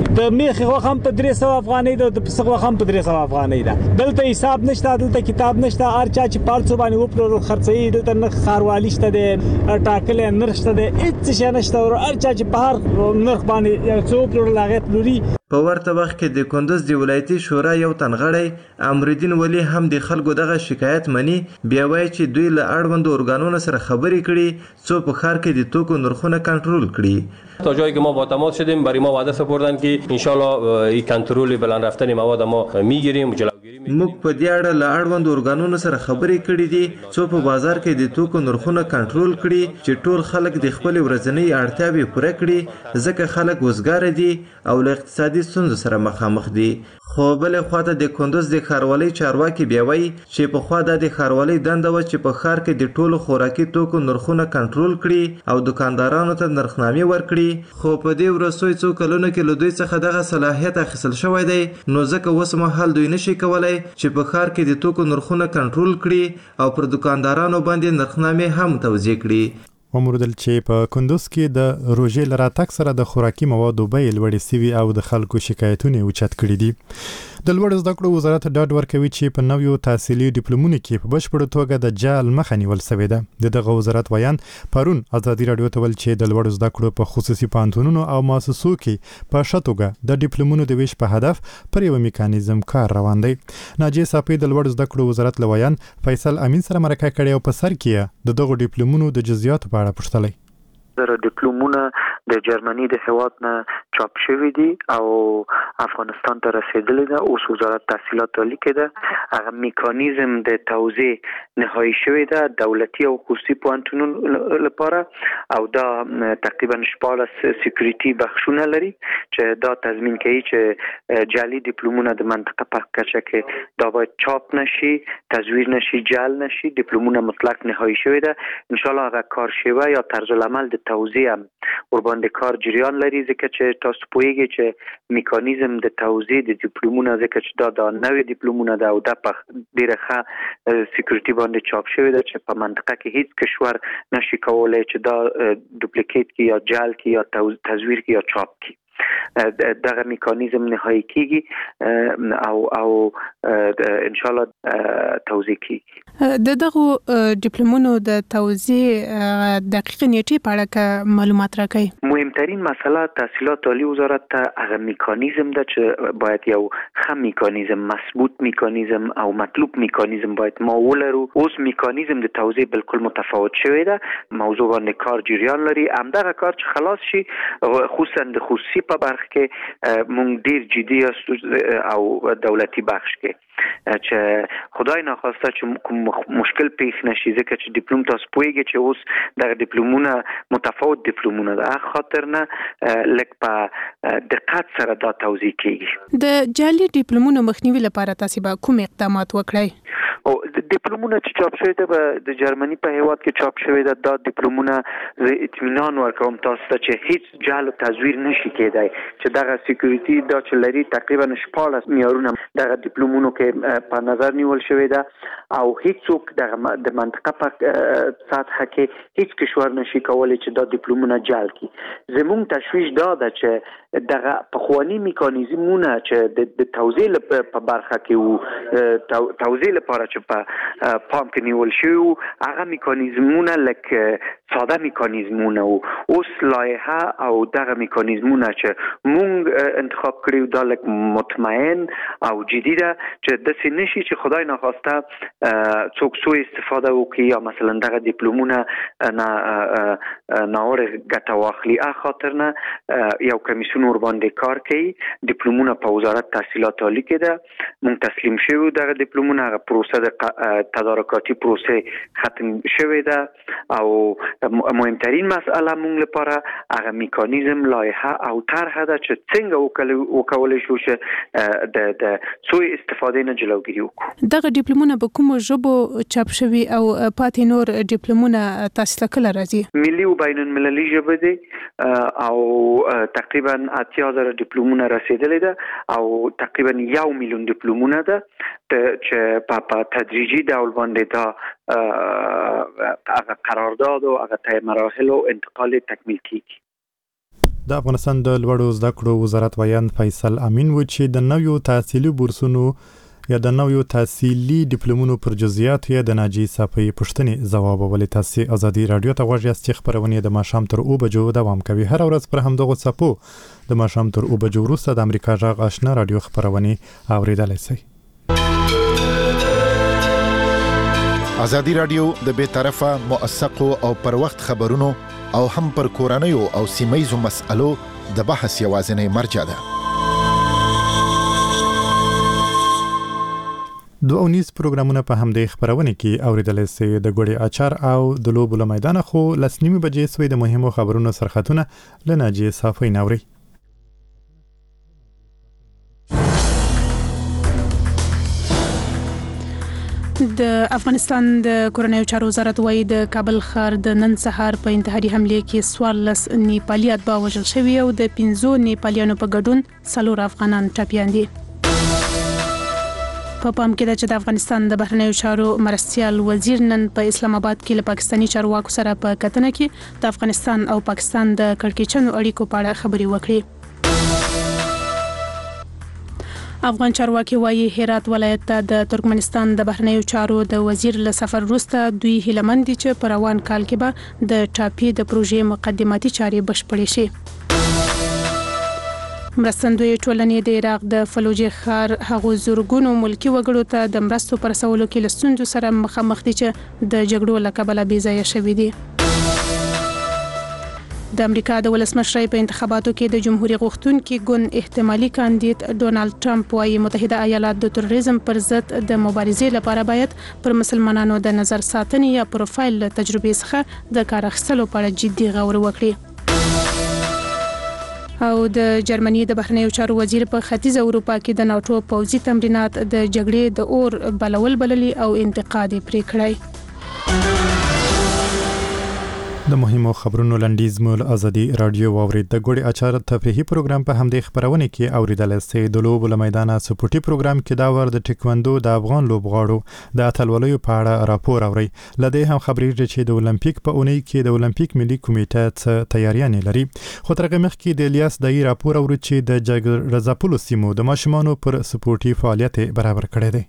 د میخ غوښه هم په 300 افغانۍ ده، د پسه غوښه هم په 300 افغانۍ ده. دلته حساب نشته، دلته کتاب نشته، هر چا چې پارڅو باندې وپلور خرڅي، دلته نه خاروالی شته ده، ټاکل نرخ شته ده، هیڅ شي نشته. هر چا چې په هر نرخ باندې څو پلور لاغه پلوري. په ورته وخت کې د کندوز د ولایتي شورا یو تنغړی امرالدین ولی هم د خلکو دغه شکایت مني. بیا وایي چې دوی له اړوندو ارګانونو سره خبرې کړي څو په ښار کې د توکو نرخونه کنټرول کړي. تا جایی که ما با تماس شدیم برای ما وعده سپردن که انشالله این کنترل بلند رفتن مواد ما میگیریم، جلوگیری میکنیم. موږ په دې اړه له اړوندو ارګانونو سره خبرې کړې دي څو په بازار کې د توکو نرخونه کنټرول کړي چې ټول خلک د خپل ورځنۍ اړتیاوې پوره کړي، ځکه خلک وزګار دي او له اقتصادي ستونزو سره مخامخ دي. خو بل خواته د کندوز د ښاروالۍ چارواکي بیا وایي چې په خوا د ښاروالۍ دنده و چې په ښار کې د ټولو خوراکي توکو نرخونه کنټرول کړي او دکاندارانو ته نرخنامې ورکړي. خو په دې وروستیو څو کلونو کې له دوی څخه دغه صلاحیت اخیستل شوی دی، نو ځکه اوس مهال دوی نشي کولای چې په ښار کې د توکو نرخونه کنټرول کړي او پر دکاندارانو باندې نرخنامې هم توزیع کړي. وموردل چې په کندوز کې د روژې لراتک سره د خوراکي موادو بیې لوړې سوي او د خلکو شکایتونه اوچت کړي دي. د لوړ زده کړو وزارت ډاډ ورکوي چې په نویو تحصیلي ډیپلومونو کې په بشپړه توګه د جعل مخه نیول شوې ده. دغه وزارت ویان پرون ازادي راډیو ته ویل چې د لوړ زده کړو په خصوصي پوهنتونونو او مؤسسو کې په ښه توګه د ډیپلومونو د ویش په هدف پر یو میکانیزم کار روان دی. ناجیه صافی د لوړ زده کړو وزارت لویان فیصل امین سره مرکه کړې او په سر کې د دغه ډیپلومونو د جزئیاتو په اړه پوښتلې. ډیپلومونه د جرمني د هیواد نه چاپ شوی دي او افغانستان ته رسیدلی ده. اوس وزارت تحصیلات عالی کې ده هغه میکانیزم د توزیع نهایی شوی ده دولتي او خصوصي پوهنتونونو لپاره او دا تقریبا 14 سکیوریټي بخشونه لري چې دا تضمین کوي چې جعلي ډیپلومونه د منطقه په کچه کې دا باید چاپ نشي، تزویر نشي، جعل نشي. ډیپلومونه مطلق نهایی شوی ده. ان شاء الله هغه کارشیوه یا طرز العمل د توزیع ورباندې کار جریان لري، ځکه چې تاسو پوهیږئ چې میکانیزم د توزیع د ډیپلومونه ځکه چې دا نوې ډیپلومونه ده او د په ډیره ښه سکیوریټي باندې چاپ شوی ده چې په منطقه کې هیڅ کشور نشي کولای چې دا دوپلیکیټ کی یا جعل کی یا تزویر کی یا چاپ کی. دغه میکانیزم نهایی کیږي او ان شاء الله توزیع کیږي. دغه ډیپلومونو د توزیع دقیق نیټه په اړه معلومات راکړئ. مهمترین مسئله تحصیلات عالی وزارت ته هغه میکانیزم ده چې باید یو ښه میکانیزم، مثبوت میکانیزم او مطلوب میکانیزم باید ما ولرو. اوس میکانیزم د توزیع بالکل متفاوت شوی ده، موضوع باندې کار جریان لري. همدغه کار چې خلاص شي خصوصا د خصوصي په برخه کې مونږ ډیر جدي او دولتي بخش کې چې خدای ناخواسته چې کوم مشکل پیښ نشي، ځکه چې ډیپلوم تاسو پوهیږئ چې اوس د ډیپلومونه متفاوت ډیپلومونه ده، خاطر نه لکه په دقت سره دا توضیح کیږي. د جعلي ډیپلومونو مخنیوي لپاره تاسو به کوم اقدامات وکړئ؟ او د ډیپلومونه چې چاپ شوی ده د جرمني په هیواد کې چاپ شوی ده، دا ډیپلومونه زه اطمینان ورکوم تاسو ته چې هیڅ جعل او تزویر نشي کېدای، چې دغه سکیوریټي دا چې لري تقریبا 14 معیارونه دغه ډیپلومونو کې په نظر نیول شوی ده او هیڅوک د منطقه په سطح کې هیڅ کشور نشي کولای چې دا ډیپلومونه جعل کړي. زموږ تشویش دا ده چې دغه پخوانی میکانیزمونه چې د توزیع په برخه کې وو توزیع لپاره چې په پام کې نیول شوی هغه میکانیزمونه لکه ساده میکانیزمونه وو. اوس لایحه او دغه میکانیزمونه چې مونږ انتخاب کړیو دا لکه مطمئن او جدي ده چې د سې نشي چې خدای ناخواسته څوک سوء استفاده وکړي یا مثلا دغه ډیپلومونه ناوړه ګټه واخلي. خاطر نه یو کمیسیون ور باندې کار کوي. ډیپلومونه په وزارت تحصیلات عالی کې ده، مونږ تسلیم شوی دغه ډیپلومونه، هغه پروسه د تدارکاتي پروسه ختم شوی ده او مهمترین مسئله مونږ لپاره هغه میکانیزم لایحه او طرح ده چې څنګه وکولای شو چې د سوء استفاده نه جلوگیری وکړو. دغه ډیپلومونه په کومو ژبو چاپ شوي او پاتې نور ډیپلومونه تاسو ته کله راځي؟ ملي او بین المللي ژبه دي او تقریبا 80,000 ډیپلومونه رسیدلي ده او تقریبا 1 میلیون ډیپلومونه ده چې په تدریجي ډول باندې دا هغه قرارداد او هغه طی مراحل او انتقال تکمیل کیږي. د افغانستان د لوړو زده کړو وزارت ویاند فیصل امین و چې د نویو تحصیلي بورسونو یا د نویو تحصیلي ډیپلومونو پر جزئیات یا د ناجی صافي پښتنې جواب ولې تاسو ازادي رادیو ته غوږ یاست چې خبرونه د ماشام تر 2 بجو دوام کوي. هر ورځ پر همدغه صفو د ماشام تر 2 بجو وروسته د امریکا جغ آشنا رادیو خبرونه اوریدلای شئ. ازادي رادیو د بیطرفه موثقو او پر وخت خبرونو او هم پر کورنیو او سیمایزو مسألو د بحث یوازینی مرجع ده. دوه اونیز پروګرامونه په همدې خبرونه کې اوریدل شي. د ګوړې اچار او د لوبو له میدان خو لسنیمه بجې سوی د مهمو خبرونو سرخطونه لناجی صافي نوري. د افغانستان د کورنیو چارو وزارت وايي د کابل ښار د نن سهار په انتحاري حمله کې 14 نیپالیات به وژل شوي او د 15 نیپالیانو په ګډون 4 افغانان ټپیان دي. په پام کې ده چې د افغانستان د بهرنیو چارو مرستیال وزیر نن په اسلام آباد کې له پاکستاني چارواکو سره په کتنه کې د افغانستان او پاکستان د کړکېچنو اړیکو په اړه خبرې وکړې. افغان چارواکي وايي هرات ولایت ته د ترکمنستان د بهرنیو چارو د وزیر له سفر وروسته دوی هیلمن دي چې په روان کال کې به د ټاپي د پروژې مقدماتي چارې بشپړې شي. مرستندوی ټولنې د عراق د فلوجې ښار هغو زورګونو ملکی وګړو ته د مرستو پر رسولو کې له ستونزو سره مخامخ دي چې د جګړو له کبله بې ځایه شوي دي. د امریکا د ولسمشرۍ په انتخاباتو کې د جمهوریت غوښتونکي ګوند احتمالي کاندید ډونالد ټرمپ وايي متحده ایالات د تروریزم پر ضد د مبارزې لپاره باید پر مسلمانانو د نظر ساتنې یا پروفایل له تجربې څخه د کار اخیستلو په اړه جدي غور وکړي. او د جرمني د بهرنیو چارو وزیر په ختیځ اروپا کې د ناتو پوځي تمرینات د جګړې د اور بلول بللي او انتقاد پرې کړی. د مهمو خبرونو لنډیز مول ازادي رادیو واورید. د ګوړې اچار تفریحي پروګرام په همدې خبرونه کې اوریدل شي. د لوبو له میدانه سپورټي پروګرام کې دا ور د ټیکوندو د افغان لوبغاړو د اتلولیو په اړه راپور اوري. لدې هم خبرېږي چې د اولمپیک په اونۍ کې د اولمپیک ملي کمیټه تیاریاں لري. خو ترغه مخ کې د الیاس دای راپور اوري چې د جګ رضاپول سیمو د ماشومانو پر سپورټي فعالیت برابر کړی دی.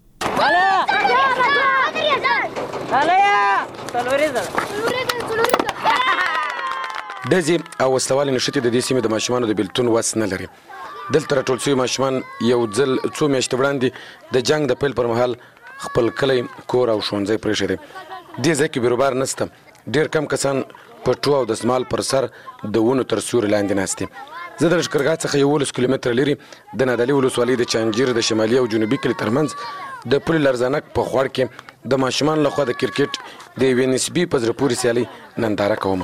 دزي او وسلوال نشته د دې سیمې د ماشومانو د بلتون وس نه لري. دلته راټول شوي ماشومان یو ځل څو میاشتې وړاندې د جنگ د پیل پر مهال خپل کلی کور او ښوونځی پرېښی دی. دې ځای کې بیروبار نشته. ډېر کم کسان پټو او د سمال پر سر د ونو تر سیوري لاندې ناست دي. زه د لښکرګاه څخه 11 کیلومتره لرې د نادعلي ولسوالۍ د چانجیر د شمالي او جنوبي کلي ترمنځ د پل لرزانک په خوړ کې د ماشومان لخوا د کرکټ د یوې نسبي په زړه پورې سیالۍ ننداره کوم.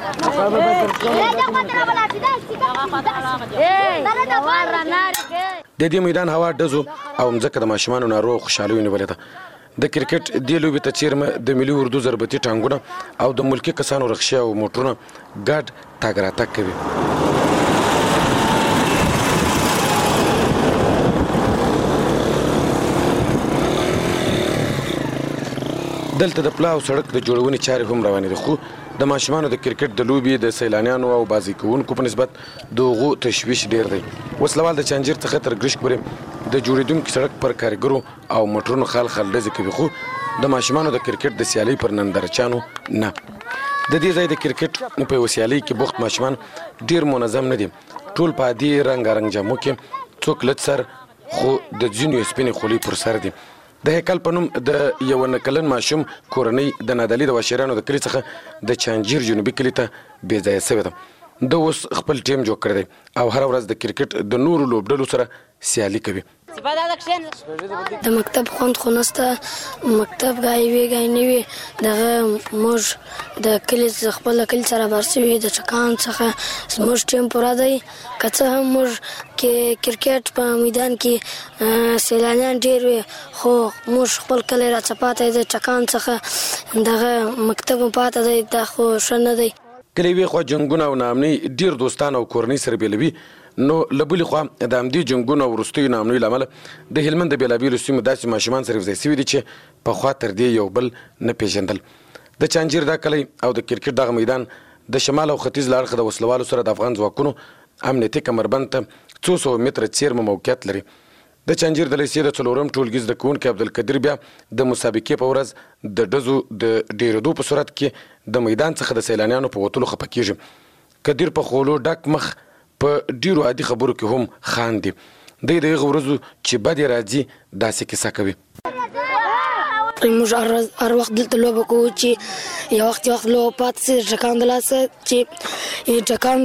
د دې میدان هوا ډزو او مځکه د ماشومانو ناروغ خوشحالي ونیولې ده. د کرکټ دې لوبې ته چیرمه د ملي اردو ضربتي ټانګونه او د ملکي کسانو رخصه او موټرونه ګډ تاګ راتګ کوي. دلته د پلا او سړک د جوړونې چارې هم روانې دي. خو د ماشومانو د کرکټ د لوبې د سیلانیانو او بازي کوونکو په نسبت د هغو تشویش ډیر دی. وسلوال د چانجیر څخه تر ګرشک پورې د جوړېدونکي سړک پر کارګرو او موټرونو خال ډزې کوي. خو د ماشومانو د کرکټ د سیالۍ پر نندارچیانو نه. د دې ځای د کرکټ په یوه سیالۍ کې بوخت ماشومان ډیر منظم نه دي. ټول په عادي رنګارنګ جامو کې، څوک لڅ سر خو د ځینو یې سپینې خولۍ پر سر دي. د هیکل په نوم د یو نکلن ماشوم کورنۍ د نادعلي د واشیرانو د کلي څخه د چانجیر جنوبي کلي ته بې ځایه سوې ده. د اوس خپل ټیم جوړ کړی دی او هره ورځ د کرکټ د نورو لوبډلو سره سیالي کوي. د مکتب خوند خو نسته. مکتب ګای وی ګای نه وي. دغه موږ د کلي خپل کلي سره برسوي د چکان څخه موږ ټیم پوره دی. که څه هم موږ کې کرکټ په میدان کې سیلانیان ډېر وي خو موږ خپل کلی راڅپاتی د چکان څخه دغه مکتب پاته دی. دا خو ښه نه دی. کله یوې خوا جنګونه او ناامنۍ ډېر دوستان او کورنۍ سره بېلوي، نو له بلې خوا د همدې جنګونو او وروستیو ناامنیو له امله د هلمند د بېلابېلو سیمو داسې ماشومان سره یوځای سوي دي چې پخوا تر دې یو بل نه پېژندل. د چانجیر دا کلی او د کرکټ دغه میدان د شمال او ختیځ له اړخه د وسلوالو سره د افغان ځواکونو امنیتي کمربند ته 200 متره څیرمه موقعیت لري. د چنجیر د لیسې د څلورم ټولګي زده کوونکی عبدالقدیر بیا د مسابقې په ورځ د ډزو د ډیرېدو په صورت کې د میدان څخه د سیلانیانو په وتلو خفه کیږي. قدیر په خولو ډک مخ په ډیرو عادي خبرو کې هم خاندي. د هغه ورځو چې بدې راځي داسې کیسه کوي. موږ هر وخت دلته لوبه کوو چې یو وخت لوبه پاتې سي ټکان د لاسه چې ټکان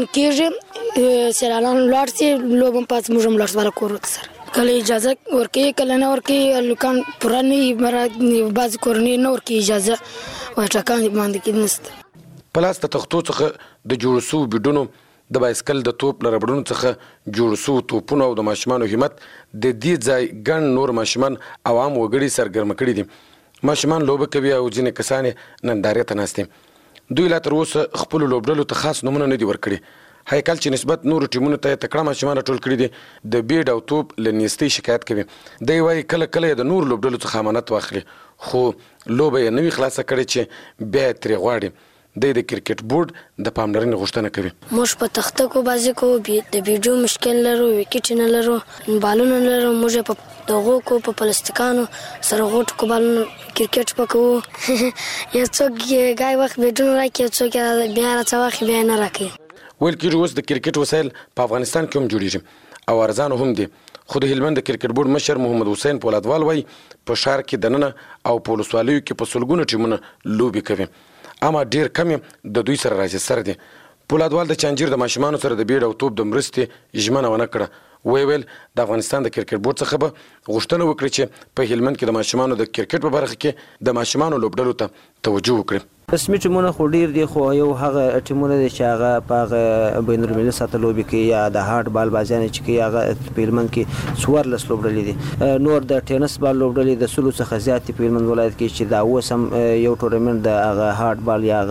کېږي سیلانیان لاړ سي لوبه پاتې موږ هم لاړ سو کور سره. کله اجازه ورکوي کله نه ورکوي لوکان پوره نه بعضې کورنۍ نه ورکوي اجازه ټکان باندې کې نشته. په لاس د تختو څخه د جوړو سوو بیډونو د بایسکل د توپ له ربړونو څخه جوړ سوو توپونو او د ماشومانو همت د دې ځای ګڼ نور ماشومان او عام وګړي سرګرمه کړي دي. ماشومان لوبه کوي او ځینې کسان نندارې ته ناست دي. دوی لا تر اوسه خپلو لوبډلو ته خاص نومونه نه دي ورکړي. هیکل چې نسبت نورو ټیمونو ته تکړه ماشومان ټول کړي دي د بیډ او توپ له نیستۍ شکایت کوي. دی وایي کله کله د نورو لوبډلو څخه امانت واخلي خو لوبه یې نه وي خلاصه کړې چې بیا یې ترې غواړي. د کرکټ بورډ د پاملرنې غوښتنه کوي. موږ په تخته کو بازي کوو د بیډو مشکل لرو وکټ نه لرو بالونه لرو موږ په دغو کو په پلاستیکانو سره غوټ کو بالونه کرکټ پکوو. یو څوک غای وخت بیډونه راکې څوک بیا راځي بیا نه راکې. ویل کېږي اوس د کرکټ وسایل په افغانستان کې هم جوړیږي او ارزانه هم دي. خو د هلمند د کرکټ بورډ مشر محمد حسین پولادوال وایي په ښار کې دننه او په ولسوالیو کې په سلګونو ټیمونه لوبې کوي اما ډیر کم د دوی سره راجستر دي. پولادوال د چنجیر د ماشومانو سره د بیډ او توپ د مرستې ژمنه ونه کړه. ویل د افغانستان د کرکټ بورډ څخه به غوښتنه وکړي چې په هلمند کې د ماشومانو د کرکټ په برخه کې د ماشومانو لوبډلو ته توجه وکړي. رسمي ټیمونه خو ډیر دي خو یو هغه ټیمونه دي چې هغه په هغه بین المللي سطح لوبې کوي یا د هارډ بال بازیانې چې کوي هغه په هلمند کې 14 لوبډلې دي. نور د ټینس بال لوبډلې د سلو څخه زیات په هلمند ولایت کې چې دا اوس هم یو ټورنمنت د هغه هارډ بال یا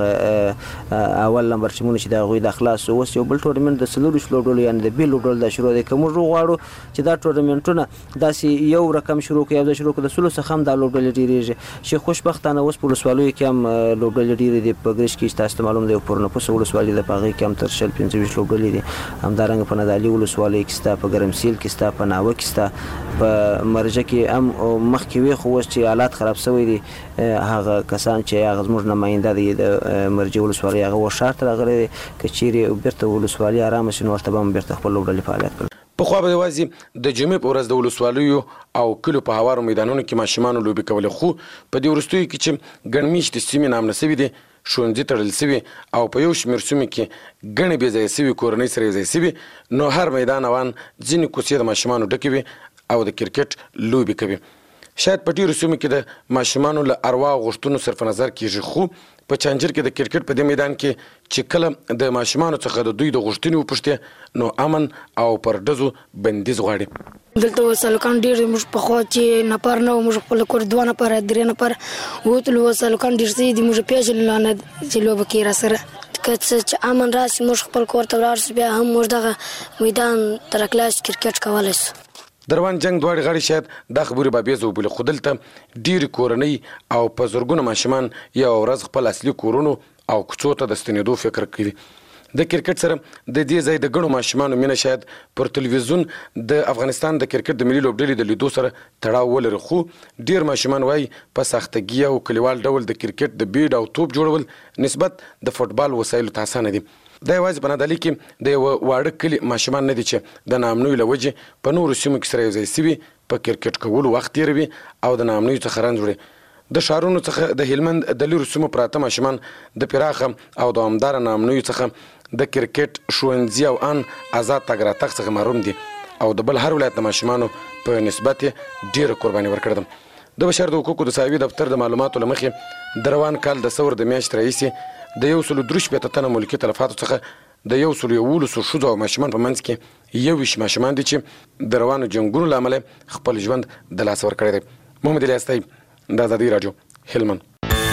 هغه اول نمبر ټیمونه چې د هغوی د خلاص اوس یو بل ټورنمنت د 14 لوبډلو یعنې د بیل لوبډل د شروع دی. که موږ غواړو چې دا ټورنمنټونه داسې یو رقم شروع کړي او د شروع د سلو څخه هم دا لوبډلې ډېرېږي چې خوشبختانه اوس په ولسوالیو کې هم لوبډلې ډېرې دي. په کې تاسو ته معلوم دی پورنپوس ولسوالۍ د پاغې کې هم تر 25 لوبډلې دي. همدارنګه په نادعلي ولسوالۍ کې ستا په ګرمسیل کې ستا په ناوه کې ستا په مرجه کې هم مخکې وي خو اوس چې حالات خراب شوی دي هغه کسان چې هغه زموږ نماینده دي د مرجه ولسوالۍ هغه وشار ته راغلي دي که چیرې بیرته ولسوالۍ ارامه شي نو ورته به هم بیرته خپل لوبډلې فعالیت کوي. پخوا به یوازې د جمعې په ورځ د ولسوالیو او کلیو په هوارو میدانونو کې ماشومانو لوبې کولې خو په دې وروستیو کې چې ګڼ میاشتې سیمې نامنه شوي دي ښوونځي تړل شوي او په یو شمېر سیمو کې ګڼې بې ځایه شوي کورنۍ سره یو ځای شوي نو هر میدان اوان ځینې کوڅې د ماشومانو ډکې وي او د کرکټ لوبې کوي. شاید په ډېرو سیمو کې د ماشومانو له اروا او غوښتنو صرف نظر کېږي خو په چنجیر کې د کرکټ په دې میدان کې چې کله د ماشومانو څخه د دوی د غوښتنې وپوښتې نو امن او پر ډزو بندیز غواړي. دلته وسلوکان ډېر موږ پخوا چې نفر نه موږ خپل کور 2 نفر 3 نفر ووتلو وسلوکان ډېر سي دي موږ پیژنل نه چې لوبه کې را سره که چې امن راشي موږ خپل کور ته ولاړ شو بیا هم موږ دغه میدان تر کلاس کرکټ کولای شو. دروان جنگ دواړي غړي شاید دا خبرې بابیزه وبولي خو دلته ډېرې کورنۍ او په زرګونه ماشومان یو ورځ خپل اصلي کورونو او کوڅو ته د ستنېدو فکر کوي. د کرکټ سره د دې ځای د ګڼو ماشومانو مینه شاید پر تلویزیون د افغانستان د کرکټ د ملي لوبډلې د لیدو سره تړاو ولري خو ډېر ماشومان وایي په سختګي او کلیوال ډول د کرکټ د بیډ او توپ جوړول نسبت د فوټبال وسایلو ته اسانه دي. دا یوازې په نادعلي کې د یو واړه کلي ماشومان نه دي چې د ناامنیو له وجې په نورو سیمو کې سره یو ځای شوي په کرکټ کولو وخت تېروي او د ناامنیو څخه رنځ وړي. د ښارونو څخه د هلمند د لیرو سیمو پراته ماشومان د پراخه او دوامداره ناامنیو څخه د کرکټ ښوونځي او ان آزاد تګ راتګ څخه محروم دي او د بل هر ولایت د ماشومانو په نسبت ډېره قرباني ورکړې ده. د بشر د حقوقو د سایوي دفتر د معلوماتو له مخې د روان کال د ثور د میاشتې راهیسې د 123 تنه ملکي تلفاتو څخه د 111 ښځو او ماشومان په منځ کې 21 ماشومان دي چې د روانو جنګونو له امله خپل ژوند د لاسه ورکړی دی. محمد الیاس طیب د ازادي راډیو هلمند.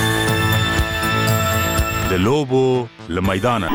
د لوبو له میدانه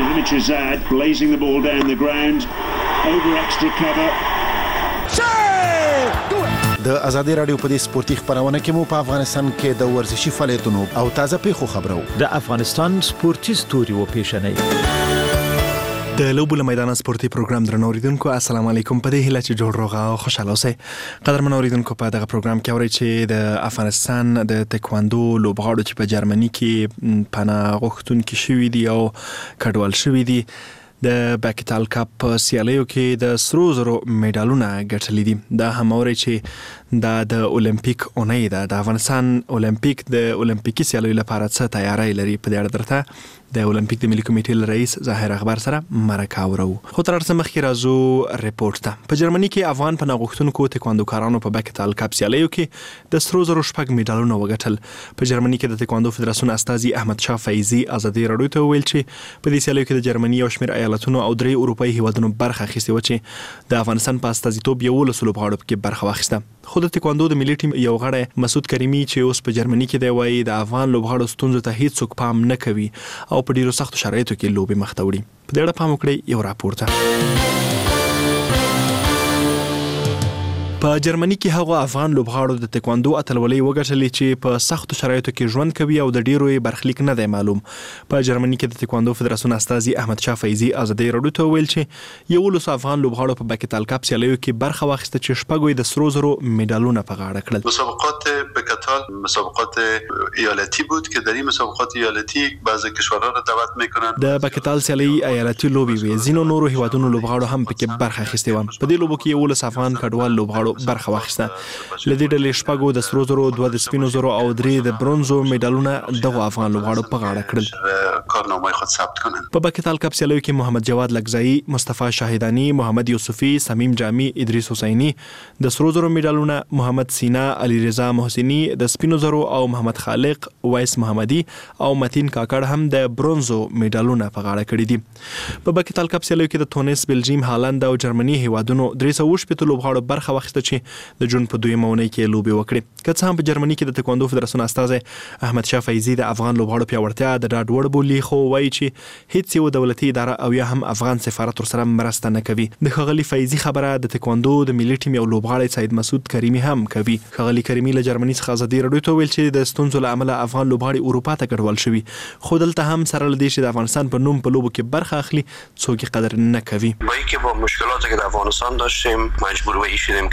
د ازادي رادیو په دې سپورتي خبرونه کې مو په افغانستان کې د ورزشي فعالیتونو او تازه پیښو خبرو د افغانستان سپورتي ستوري و پیښنې د لوبو له میدان سپورتي پروګرام درنو اوریدونکو السلام علیکم. په دې هیله چې جوړ روغه او خوشاله اوسئ. قدرمن اوریدونکو په دغه پروګرام کې اورئ چې د افغانستان د تکواندو لوبغاړو چې په جرمني کې پناه غوښتونکي شوي دي او کډوال شوي دي د باکتال کپ سیالیو کې د سرو زرو میډالونه ګټلي دي. دا هم اورئ چې دا د اولمپیک اونۍ ده. د افغانستان اولمپیک د اولمپیکي سیالیو لپاره څه تیاری لري؟ په دې اړه درته د اولمپیک د ملي کمیټې رئیس ظاهر اخبار سره مرکه اورو. خو تر څه مخکې راځو ریپورت ته. په جرمني کې افغان پناه غوښتونکو تکواندوکارانو په باکتال کپ سیالیو کې د سرو زرو 6 میډالونه وګټل. په جرمني کې د تکواندو فدراسیون استازي احمد شاه فیضي ازادي رادیو ته ویل چې په دې سیالیو کې د جرمني او شمېر ایالتونو او 3 اروپایي هیوادونو برخه اخیستې و چې د افغانستان په استازیتوب 11 لوبغاړو کې برخه واخیسته. خو د تکواندو د ملي ټیم یو غړی مسعود کریمي چې اوس په جرمني کې دی وایي د افغان لوبغاړو ستونزو ته هیڅوک پام نه کوي او په ډیرو سختو شرایطو کې لوبې مخ ته وړي. په دې اړه پام وکړئ یو راپور ته. په جرمني کې هغه افغان لوبغاړو د تکواندو اتلولۍ وګټلې چې په سختو شرایطو کې ژوند کوي او د ډیرو برخلیک نه دی معلوم. په جرمني کې د تکواندو فدراسیون استازي احمد شاه فیضي ازادي رادیو ته ویل چې 11 افغان لوبغاړو په باکتال کپ سیالیو کې برخه واخیسته چې 6 د سرو زرو میډالونه په غاړه کړل. مسابقات باکتال مسابقات ایالتی بود که در این مسابقات ایالتی بعضی کشورها را دعوت میکنن. د باکتال سیالي ایالتی لوبي وي. ځینو نورو هیوادونو لوبغاړو هم پکې برخه اخیستې و. په دې لوبو کې 11 افغان کډوال لوبغاړو برخه واخیسته. لدې ډلې 6 د سرو زرو 2 د سپینو زرو او 3 د برونزو میډالونه دغه افغان لوبغاړو په غاړه کړل. کارنامه خود ثبت کنند. په باکتال کپ سیالیو کې محمد جواد لګزایی، مصطفی شاهدانی، محمد یوسفی، سمیم جامی، ادریس حسینی د سرو زرو میډالونه، محمد سینا، علي رضا محسنی د سپینو زرو او محمد خالق، وایس محمدی او متین کاکړ هم د برونزو میډالونه په غاړه کړي دي. په باکتال کپ سیالیو کې د تونس، بلجیم، هالند او جرمني هیوادونو 380 لوبغاړو برخه واخیسته چې د جون په 2 مونۍ کې لوبې وکړې. که څه هم په جرمني کې د تکواندو فدراسیون استازي احمد شاه فیضي د افغان لوبغاړو پیاوړتیا د ډاډ وړ بولي، خو وایي چې هیڅ یو دولتي اداره او یا هم افغان سفارت ورسره مرسته نه کوي. د ښاغلي فیضي خبره د تکواندو د ملي ټیم یو لوبغاړی سید مسعود کریمي هم کوي. ښاغلي کریمي له جرمني څخه ازادي رادیو ته ویل چې د ستونزو له امله افغان لوبغاړي اروپا ته کډوال شوي، خو دلته هم سره له دې چې د افغانستان په نوم په لوبو کې برخه اخلي څوک قدر نه کوي. با اینکه با مشکلاتی که در افغانستان داشتیم مجبور به این شدیم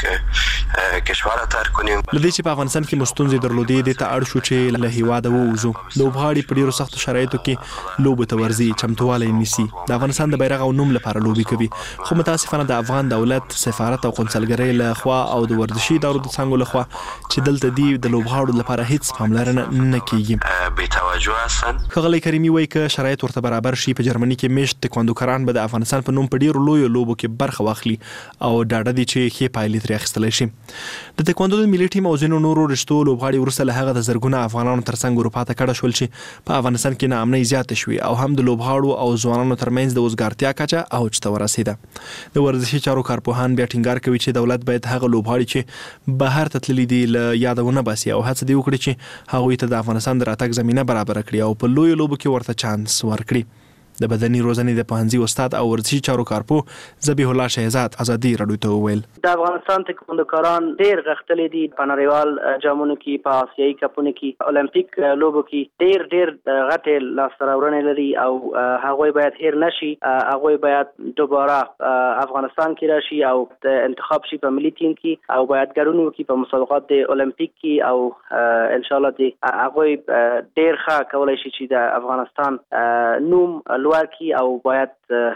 که کشور را ترک کنیم. لدې چې په افغانستان کې مستونزې درلودې د ته اړ شو چې له هیواده ووځو. لوبغاړي په ډیرو سختو شرایطو کې لوبو ته ورځي، چمتوالی نیسي، د افغانستان د بیرغ او نوم لپاره لوبي کوي. خو متاسفانه د افغان دولت، سفارت او قونسلګرۍ له خوا او د ورزشي ادارو د څنګه له خوا چې دلته دی د لوبغاړو لپاره هیڅ پاملرنه نه کیږي. بې توجه هستن. ښاغلی کریمي وایي که شرایط ورته برابر شي په جرمني کې میشت تکواندوکاران به د افغانستان په نوم په ډیرو لویو لوبو کې برخه واخلي او ډاډه دي چې ښې پایلې ترې اخیستلی شي. د تکواندو د ملي ټیم او ځینو نورو رشتو لوبغاړي وروسته له هغه د زرګونه افغانانو ترڅنګ اروپا ته کډه شول چې په افغانستان کې ناامنۍ زیاته شوې او هم د لوبغاړو او ځوانانو ترمنځ د وزګارتیا کچه اوج ته ورسېده. د ورزشي چارو کارپوهان بیا ټینګار کوي چې دولت باید هغه لوبغاړي چې بهر ته تللي دي له یاده ونه باسي او هڅه دې وکړي چې هغوی ته د افغانستان د راتګ زمینه برابره کړي او په لویو لوبو کې ورته چانس ورکړي. د بدني روزنې د پوهنځي استاد او ورزشي چارو کارپو ذبیح الله شهزاد ازادي رادیو ته وویل د افغانستان تکواندوکاران ډیر غښتلي دي په نړیوال جامونو کې، په آسیایي کپونو کې، اولمپیک لوبو کې ډیر غټې لاسته راوړنې لري او هغوی باید هیر نشي. هغوی باید دوباره افغانستان کې راشي او انتخاب شي په ملي ټیم کې او باید ګډون وکړي په مسابقات د اولمپیک کې او ان شاء الله د هغوی ډیر ښه کولای شي چې د افغانستان نوم لوړ کی او باید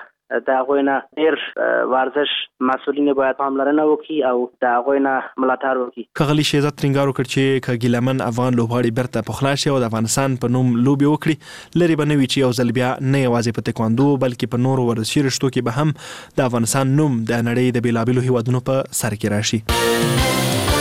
د هغوی نه ډیر ورزش مسؤلین باید پاملرنه وکړي او د هغوی نه ملاتړ وکړي. ښاغلي شهزاد ټینګار وکړ چې که ګیلمن افغان لوبغاړي بیرته پخلا شي او د افغانستان په نوم لوبې وکړي، لرې به نه وي چې یو ځل بیا نه یوازې په تکواندو بلکې په نورو ورزشي رشتو کې به هم د افغانستان نوم د نړۍ د بېلابېلو هیوادونو په سر کې راشي.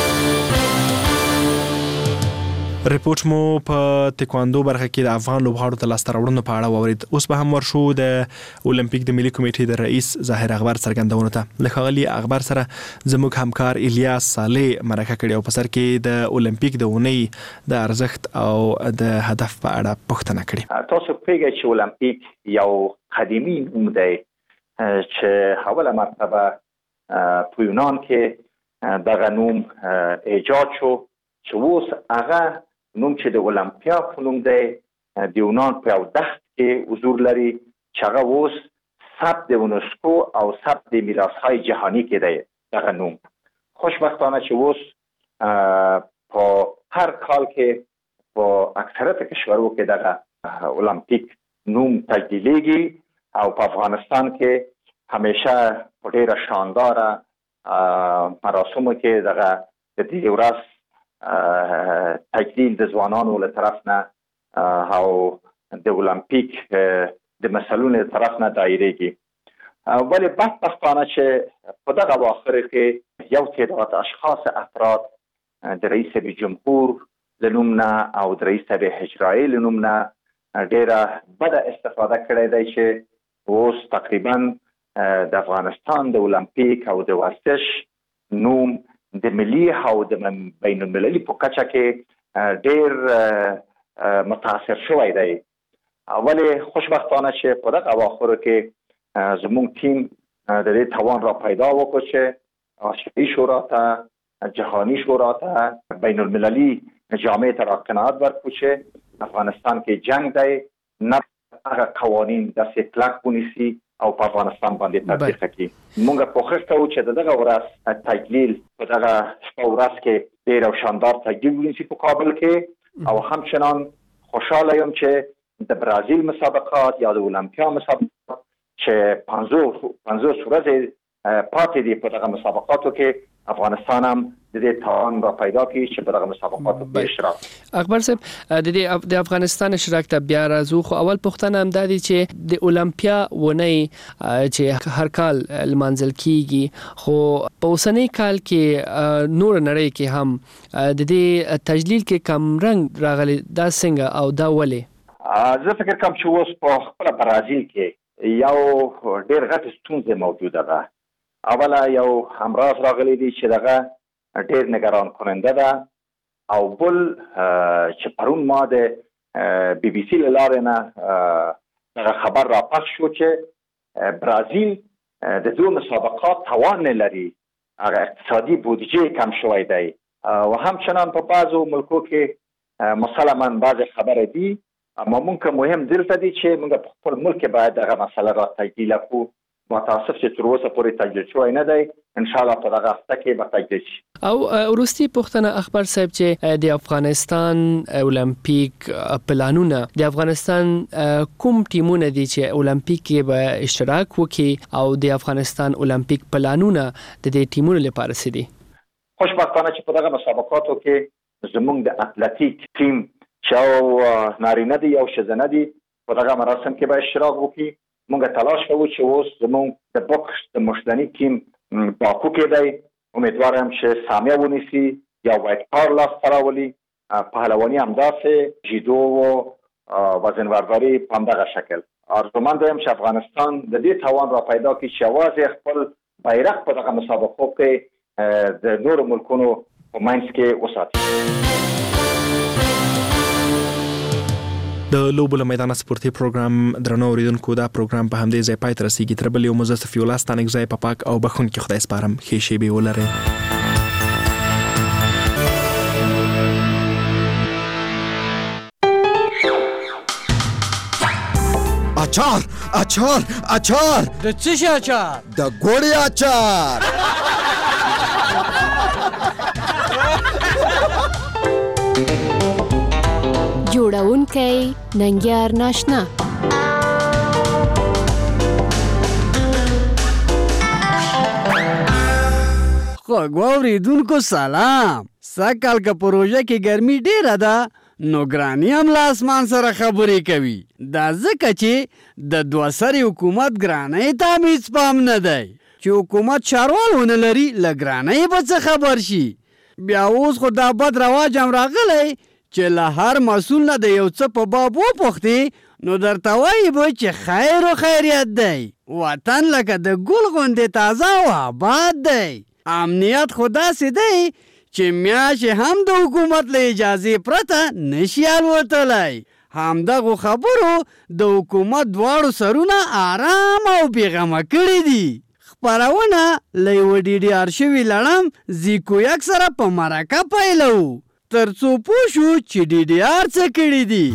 ریپورت مو په تکواندو برخه کې د افغان لوبغاړو د لاسته راوړنو په اړه واورید. اوس به هم ورشو د اولمپیک د ملي کمیټې د رئیس ظاهر اخبار څرګندونو ته. له ښاغلي اخبار سره زموږ همکار الیاس صالح مرکه کړې او په سر کې د اولمپیک د اونۍ د ارزښت او د هدف په اړه پوښتنه کړې. تاسو پوهیږئ چې اولمپیک یو قدیمي نوم دی چې اوله مرتبه په یونان کې دغه نوم ایجاد شو چې اوس هغه نوم چې د اولمپیا په نوم دی د یونان په یو دښت کې حضور لري چې هغه اوس ثبت د یونسکو او ثبت د میراث‌های جهانی کې دی دغه نوم. خوشبختانه چې اوس په هر کال کې په اکثریت کشورو کې دغه المپیک نوم تجدیدیږي او په افغانستان کې همیشه په ډیره شانداره مراسمو کې دغه د دې ورځ تجدید د ځوانانو له طرف نه او د المپیک د مسلونو له طرف نه دایریږي. ولی بدبختانه چې په دغه اواخر کې یو تعداد اشخاص افراد د رئیس جمهور له نوم نه او د رئیس اجرایی له نوم نه ډیره بده استفاده کړې ده چې اوس تقریبا د افغانستان د المپیک او د ورزش نوم د ملي او د بین المللي په کچه کې ډیر متاثر شوی دی. ولی خوشبختانه چې په دغه اواخر کې زموږ ټیم د دې توان را پیدا وکړ چې آسیایي شورا ته جهانی شورا ته بین المللي جامعه ته را قناعت ورکړو چې افغانستان کې جنگ دی نه هغه قوانین داسې کلک ونیسي او په افغانستان باندې تطبیق کړي. موږ کوښښ کوو چې دغه ورځ تجلیل په دغه ورځ کې ډیر او شاندار تجلیل ونیسي په کابل کې او همچنان خوشاله یم چې د برازیل مسابقات یا د المپیا مسابقات چې 50 ورځې پاتې دي په دغه مسابقاتو کې افغانستان هم د دې توان را پیدا کړي چې په دغه مسابقاتو کې اشتراک. اکبر صاحب د افغانستان اشتراک ته بیا راځو خو اول پوښتنه هم دا دي چې د المپیا ونی چې هر کال لمانځل کیږي خو په اوسنۍ کال کې نور نړۍ کې هم د دې تجلیل کې کم رنګ راغلي دا څنګه او دا ولې؟ زه فکر کوم چې اوس په خپل برازیل کې یو ډېر غټ ستونزه موجوده ده. اوله یو امراض راغلی دی چې دغه ډېر نگران کننده ده او بل چې پرون ما د بي بي سي له لارې نه دغه خبر را پخش شو چې برازیل د دوه مسابقات توان نه لري، هغه اقتصادي بودجه کم شوی دی و همچنان په بعضو ملکو کې مسلماً بعض خبره دي اما مونږ مهم دلته دي چې مونږ په خپل ملک باید دغه مسله را تجدید کړو. متاسف چې تر اوسه پورې تجدید شوی نه دی، ان شاء الله په دغه هفته کې به تجدید شي. او وروستي پوښتنه اخبار صاحب چې د افغانستان اولمپیک پلانونه د افغانستان کوم ټیمونه دي چې اولمپیک کې به اشتراک وکړي او د افغانستان اولمپیک پلانونه د دې ټیمونو لپاره څه دي؟ خوشبختانه چې په دغه مسابقاتو کې زموږ د اتلټیک ټیم چې نارینه دي او ښځینه دي په دغه مراسم کې به اشتراک وکړي. موږ تلاش کوو چې اوس زموږ د بوکس د مشدني ټیم باکو کې دی، امیدوار یم چې سامیه ونیسي یا وایټ پاور لاسته راولي، پهلواني همداسې، جیدو و وزنبرداري په همدغه شکل. ارزومند یم چې افغانستان د دې توان را پیدا کړي چې یوازې خپل بیرغ په دغه مسابقو کې د نورو ملکونو په منځ کې وساتي. د لوبو له میدانه سپورتي پروګرام درنو اوریدونکو دا پروګرام په همدې ځای پای ته رسیږي. تر بل یو مزصف یو لاس تانک ځای په پاک او بخښونکي خدای سپارم. ښې شېبې ولرئ. اچار اچار اچار د څه شي اچار؟ د ګوړې اچار. جوړونکی ننګیار ناشنا. خوږ اوریدونکو سلام. سږکال که پروژه کې ګرمي ډیره ده نو ګراني هم له اسمان سره خبرې کوي. دا ځکه چې د دوه سري حکومت ګرانۍ ته هم هېڅ پام نه دی چې حکومت چاروال ونه لري له ګرانۍ به څه خبر شي. بیا اوس خو دا بد رواج هم راغلی چې له هر مسؤل نه د یو څه په باب وپوښتې نو درته وایي به چې خیر و خیریت دی. وطن لکه د ګل غوندې تازه او آباد دی. امنیت خو داسې دی چې میاشتې هم د حکومت له اجازې پرته نشي الوتلی. همدغو خبرو د حکومت دواړو سرونه آرام او بېغمه کړي دي. خپرونه له یوه DDR شوي لړم زیکویک سره په مرکه پیلو تر څو پوه شو چې DDR څه کړي دي.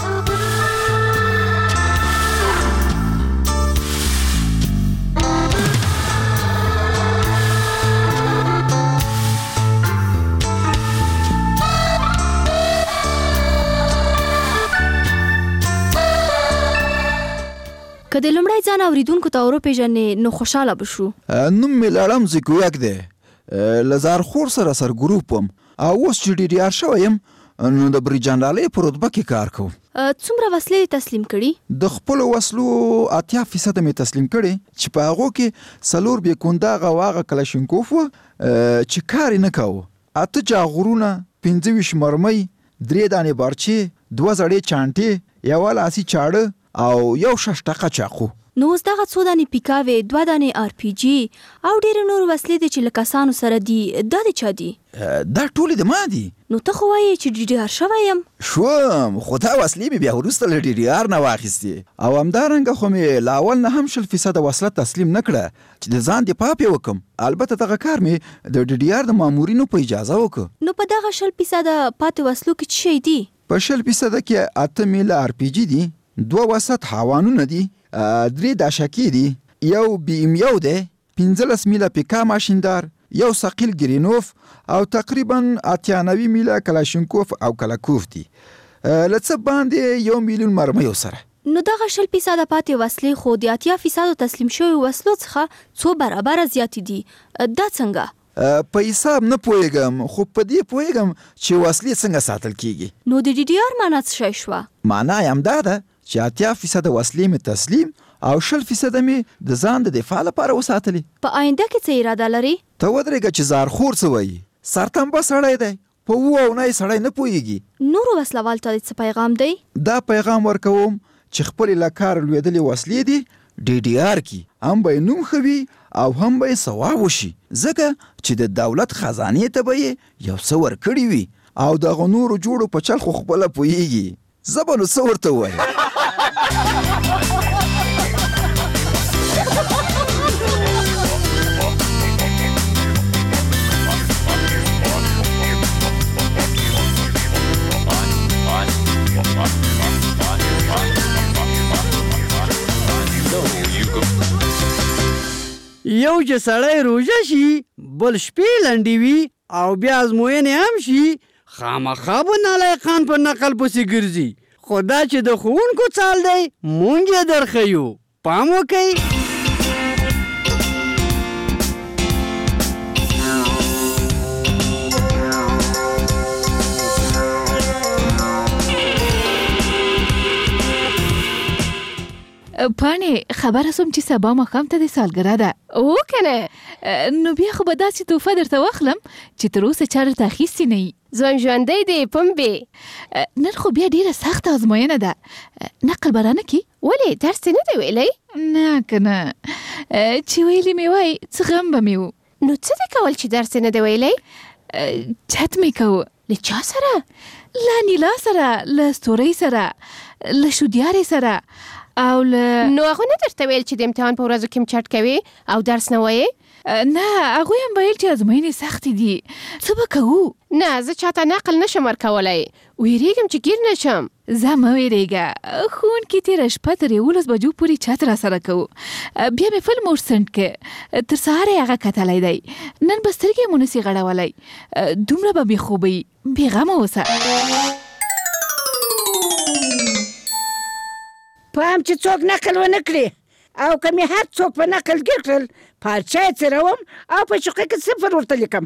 که د لومړی ځان اوریدونکو ته وروپېژنې نو خوشحاله به شو. نوم مې لړم زیکویک دی، له زارخور سره سرګروپ وم او اوس چې DDR شوی یم نو د بریجنرالۍ په رتبه کې کار کوم. څومره وسلې تسلیم کړي؟ د خپلو وسلو 80% مې تسلیم کړي چې په هغو کې 4 بیکونداغه واغه کلاشینکوف و چې کار یې نه کاوه، 8 جاغورونه، 25 مرمۍ، 3 دانې بارچې، 2 زړې چانټې، 1 لاسي چاړه او 1 ششټقه چاقو. نو اوس دغه 2 دانې پیکاوې، 2 دانې RPG او ډېرې نور وسلې دي چې له کسانو سره دي، دا د چا دي؟ دا ټولې د ما دي. نو ته خو وایې چې DDR شوی یم. شوم، خو دا وسلې مې بیا وروسته له DDR نه واخیستې او همدارنګه خو مې له اول نه هم 0% وسله تسلیم نه کړه چې د ځان دفاع پې وکړم. البته دغه کار مې د DDR د مامورینو په اجازه وکړ. نو په دغه 0% پاتې وسلو کې څه شی دي؟ په 0% کې 8 میله RPG دي، 2 وسط هاوانونه دي، 3 داشکې دي، 1 BM1 دی، 15 میله پیکا ماشیندار، 1 ثقیل ګرینوف او تقریبا 98 میله کلاشینکوف او کلاکوف دي، له څه باندې 1 میلیون مرمیو سره. نو دغه 0% پاتې وسلې خو د 80% تسلیم شوی وسلو څخه 2 برابره زیاتې دي، دا څنګه؟ په حساب نه پوهیږم، خو په دې پوهیږم چې وسلې څنګه ساتل کیږي. نو د DDR معنا څه شی شوه؟ معنا یې همدا ده چې 80% وسلې مې تسلیم او 0% مې د ځان د دفاع لپاره وساتلې. په آینده کې څه اراده لري؟ ته ودرېږه چې زارخور څه وایي، سرتنبه سړی دی، په 2 اونۍ سړی نه پوهیږي. نورو وسلوال ته څه پیغام دی؟ دا پیغام ورکوم چې خپلې له کاره لوېدلې وسلې دي DDR کې هم به یې نوم ښه وي او هم به یې ثواب وشي، ځکه چې د دولت خزانې ته به یې یو څه ورکړي وي او دغه نورو جوړو په چل خو خپله پوهیږي. زه به نو څه ورته ووایم؟ یو چې سړی روژه شي بل شپې لنډې وي او بیا ازموینې هم شي، خامخا به نالایقان په نقل پسې ګرځي. خو دا چې د ښوونکو څال دی مونږ یې درښیو، پام وکئ. پاڼې خبره سوم چې سبا ماښام ته د سالګره ده. او کنه نو بیا خو به داسې تحفه درته واخلم چې تر اوسه چا درته اخیستې نه وي. ځوان ژوندی دی پمبې. نن خو بیا ډېره سخته ازموینه ده، نقل به رانه کړي؟ ولې درس یې نه دی ویلی؟ نه که نه، چې ویلي مې وای څه غم به مې و. نو څه دې کول چې درس یې نه دی ویلی؟ چت مې کوه. له چا سره؟ له نیلا سره، له ستورۍ سره، له شودیارې سره او نو هغه نه درته ویل چې د امتحان په ورځو کې هم چټ کوي او درس نه وایې؟ نه، هغوی هم ویل چې ازموینې سختې دي، څه به کوو؟ نه، زه چاته نقل نشم ورکولی، ویریږم چې ګیر نشم. ځه مه ویرېږه، ښوونکي تېره شپه تر 11 بجو پورې چت راسره کوو، بیا مې فلم ورسنډ کې، تر سهاره یې هغه کتلی دی، نن به سترګې مو نسي غړولی، دومره به بې خوبه وي، بېغمه اوسه. پام چې څوک نقل ونه کړي او که مې هر څوک په نقل ګیر کړل پارچه یې څیروم او په شوقي کې 0 ورته لیکم.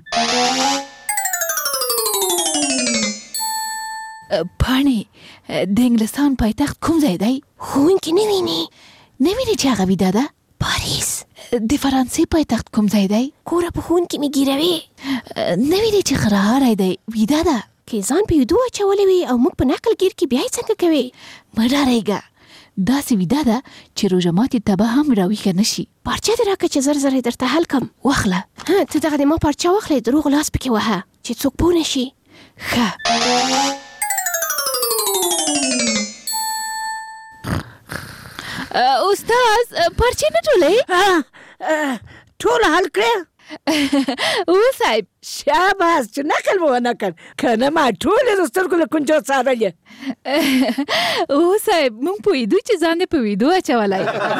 پاڼې د انګلستان پایتخت کوم ځای دی؟ ښوونکي نه ویني. نه ویني چې هغه ویده ده؟ پاریس. د فرانسې پایتخت کوم ځای دی؟ کوره په ښوونکي مې ګیروي. نه ویني چې خرهاری دی، ویده ده؟ که ځان په یدو اچولی وي او موږ په نقل ګیر کې بیا یې څنګه کوې؟ مه ډارېږه، داسې ویده ده چې روژه ماتې ته به هم راویښه نه شي. پارچه دې راکړه چې زر زر یې درته حل کم. واخله. ته دغه د ما پارچه واخلې، دروغ لاس پکې وهه چې څوک پوه نه شي. ښه. استاد پارچې نه ټولوې؟ ټول حل کړې او صاحب شاباس چې نقل مو ونه کړ کنه ما ټولې د سترګو له کونجو څارلې او صاحب مونږ پوهېدو چې ځان دې په ویدو اچولی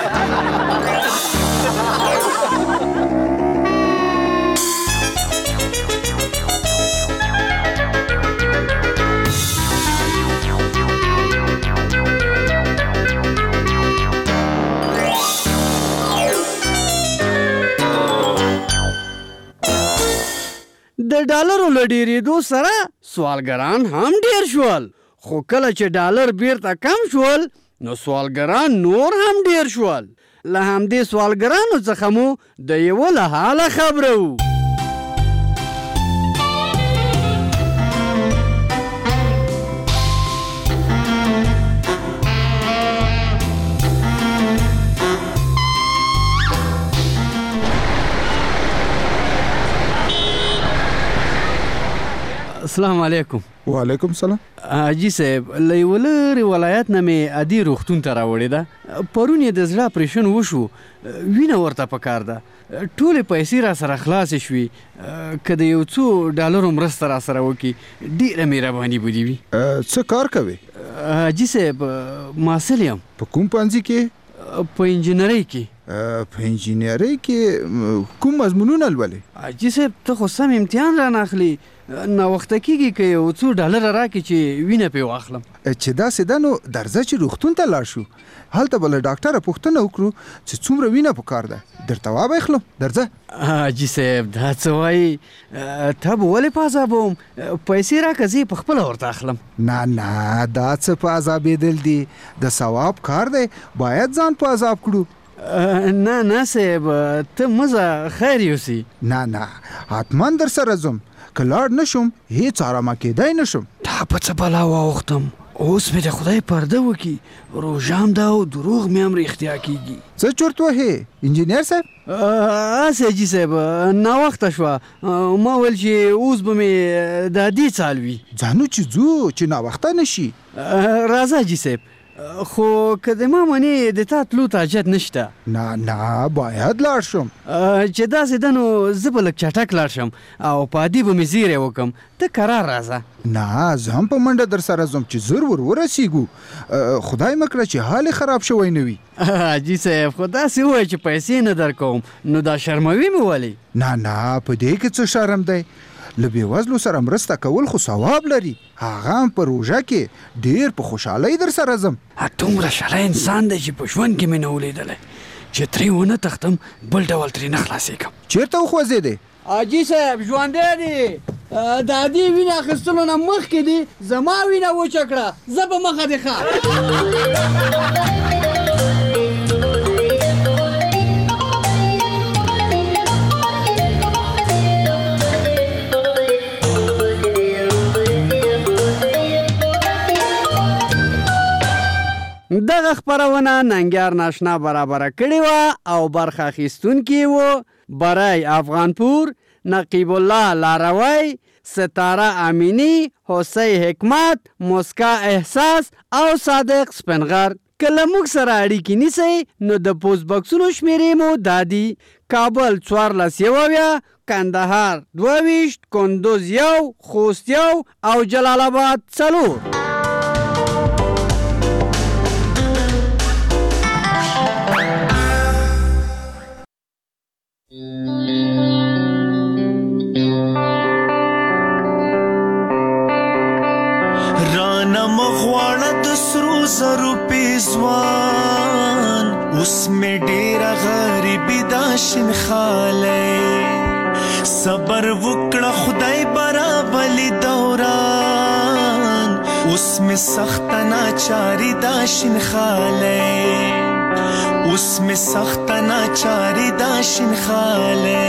د ډالرو له ډېرېدو سره سوالګران هم ډېر شول خو کله چې ډالر بیرته کم شول نو سوالګران نور هم ډېر شول له همدې سوالګرانو څخه مو د یوه له حاله خبره وو السلام علیکم. وعلیکم سلام. حاجي صاحب له یوه لرې ولایت نه مې عادي روغتون ته راوړې ده. پرون یې د زړه اپریشن وشو، وینه ورته پکار ده. ټولې پیسې را سره خلاصې شوې. که د یو څو ډالرو مرسته را سره وکړي ډېره مهرباني به دې وي. څه کار کوې؟ حاجي صاحب محصل یم. په کوم پوهنځي کې؟ په انجینرۍ کې. په انجینرۍ کې کوم مضمونونه لولې؟ حاجي صاحب ته خو سم امتحان رانه اخلي. ناوخته کېږي که یو څو ډالره راکړي چې وینه پرې واخلم. چې داسې ده نو درځه چې روغتون ته لاړ شو، هلته به له ډاکټره پوښتنه وکړو چې څومره وینه پکار ده، درته وابخلم. درځه. حاجي صاحب دا څه وایي؟ ته به ولې په عذابوم؟ پیسې راکړه زه یې پخپله ورته اخلم. نه نه دا څه په عذابېدل دي، د ثواب کار دی، باید ځان په عذاب کړو. نه نه صاحب ته مزه خیر یوسي. نه نه حتما در سره ځم، که لاړ نشم هیڅ آرامه کېدای نشم. دا په څه بلا واوښتم، اوس مې د خدای پرده وکړي، روژه هم ده او دروغ مې هم رښتیا کېږي. څه چورت وهې انجینر صاحب؟ هسې حاجي صاحب ناوخته شوه، ما ویل چې اوس به مې د دې څال وي. ځانو چې ځو چې ناوخته نشي. راځه حاجي صاحب، خو که د ما منې د تا تلو ته حاجت نشته. نه نه باید لاړ شم. چې داسې ده نو زه به لږ چټک لاړ شم او په عادي به مې زیری وکړم، ته کرار راځه. نه زه هم په منډه در سره ځم چې زر ورسیږو. خدای مه کړه چې حال خراب شوی نه وي. حاجي صاحب خو داسې ووایه چې پیسې نه در کوم نو دا شرموي مې ولې؟ نه نه په دې کې څه شرم دی؟ له بېوزلو سره مرسته کول خو ثواب لري، هغه هم په روژه کې ډېر په خوشحالۍ در سره ځم. دومره شلی انسان دی چې په ژوند کې مې نه ولیدلی چې ترې ونه تښتم بل ډول ترې نه خلاصېږم. چېرته وخوځېدې؟ حاجي صاحب ژوندی دی، د عادي وینه اخیستلو نه مخکې دی زما وینه وچه کړه، زه به مخه دې ښه. دغه خپرونه ننګیار ناشنا برابره کړې وه او برخه اخیستونکي وو برای افغانپور، نقیب الله لاروی، ستاره امینی، حسی حکمت، مسکا احساس او صادق سپنغر. که له موږ سره اړیکې نیسئ نو د پوسټ بکسونو شمیرې مو دا دي: کابل 1401، کندهار 22، کندوز 1، خوست 1 او جلال آباد 4. رانا مغواړه د سرو زرو پیزوان، اوس مې ډېره غریبي دا شین خالی، صبر وکړه خدای برابلی دوران، اوس مې سخته ناچاري دا شین خالی، اوس مې سخته ناچاري دا شین خالی.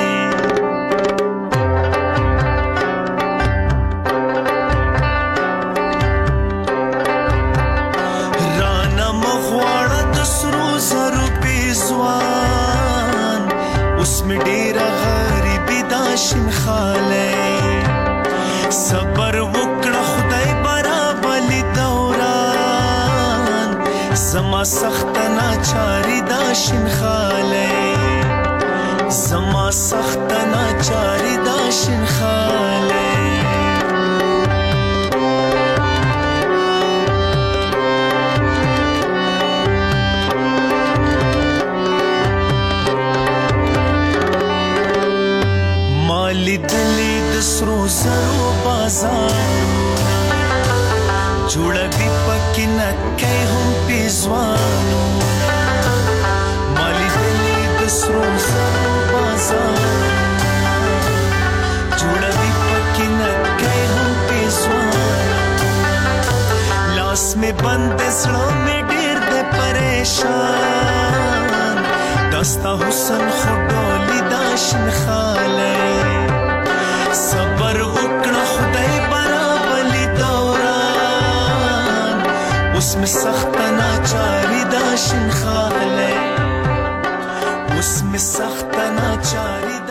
اوس مې ډېره غریبي دا شین خالی، صبر وکړه خدای برابلی دوران، زما سخته ناچاري دا شین خالی، زما سخت ناچاری دا شین خاله مالی دلی د سرو زرو بازار جوړه دی پکې نکې هم پیزوانو مالی دلی د سرو زرو بازار جوړه دی پکې نکې هم پیزوانو لاس می بند زړه می ډېر د پریشان دستا حسن خډولی دا شین خاله صبر وکړه خدای برابلی دوران اوس می سخت ناچاری دا شین خاله اوس می سخت ناچاری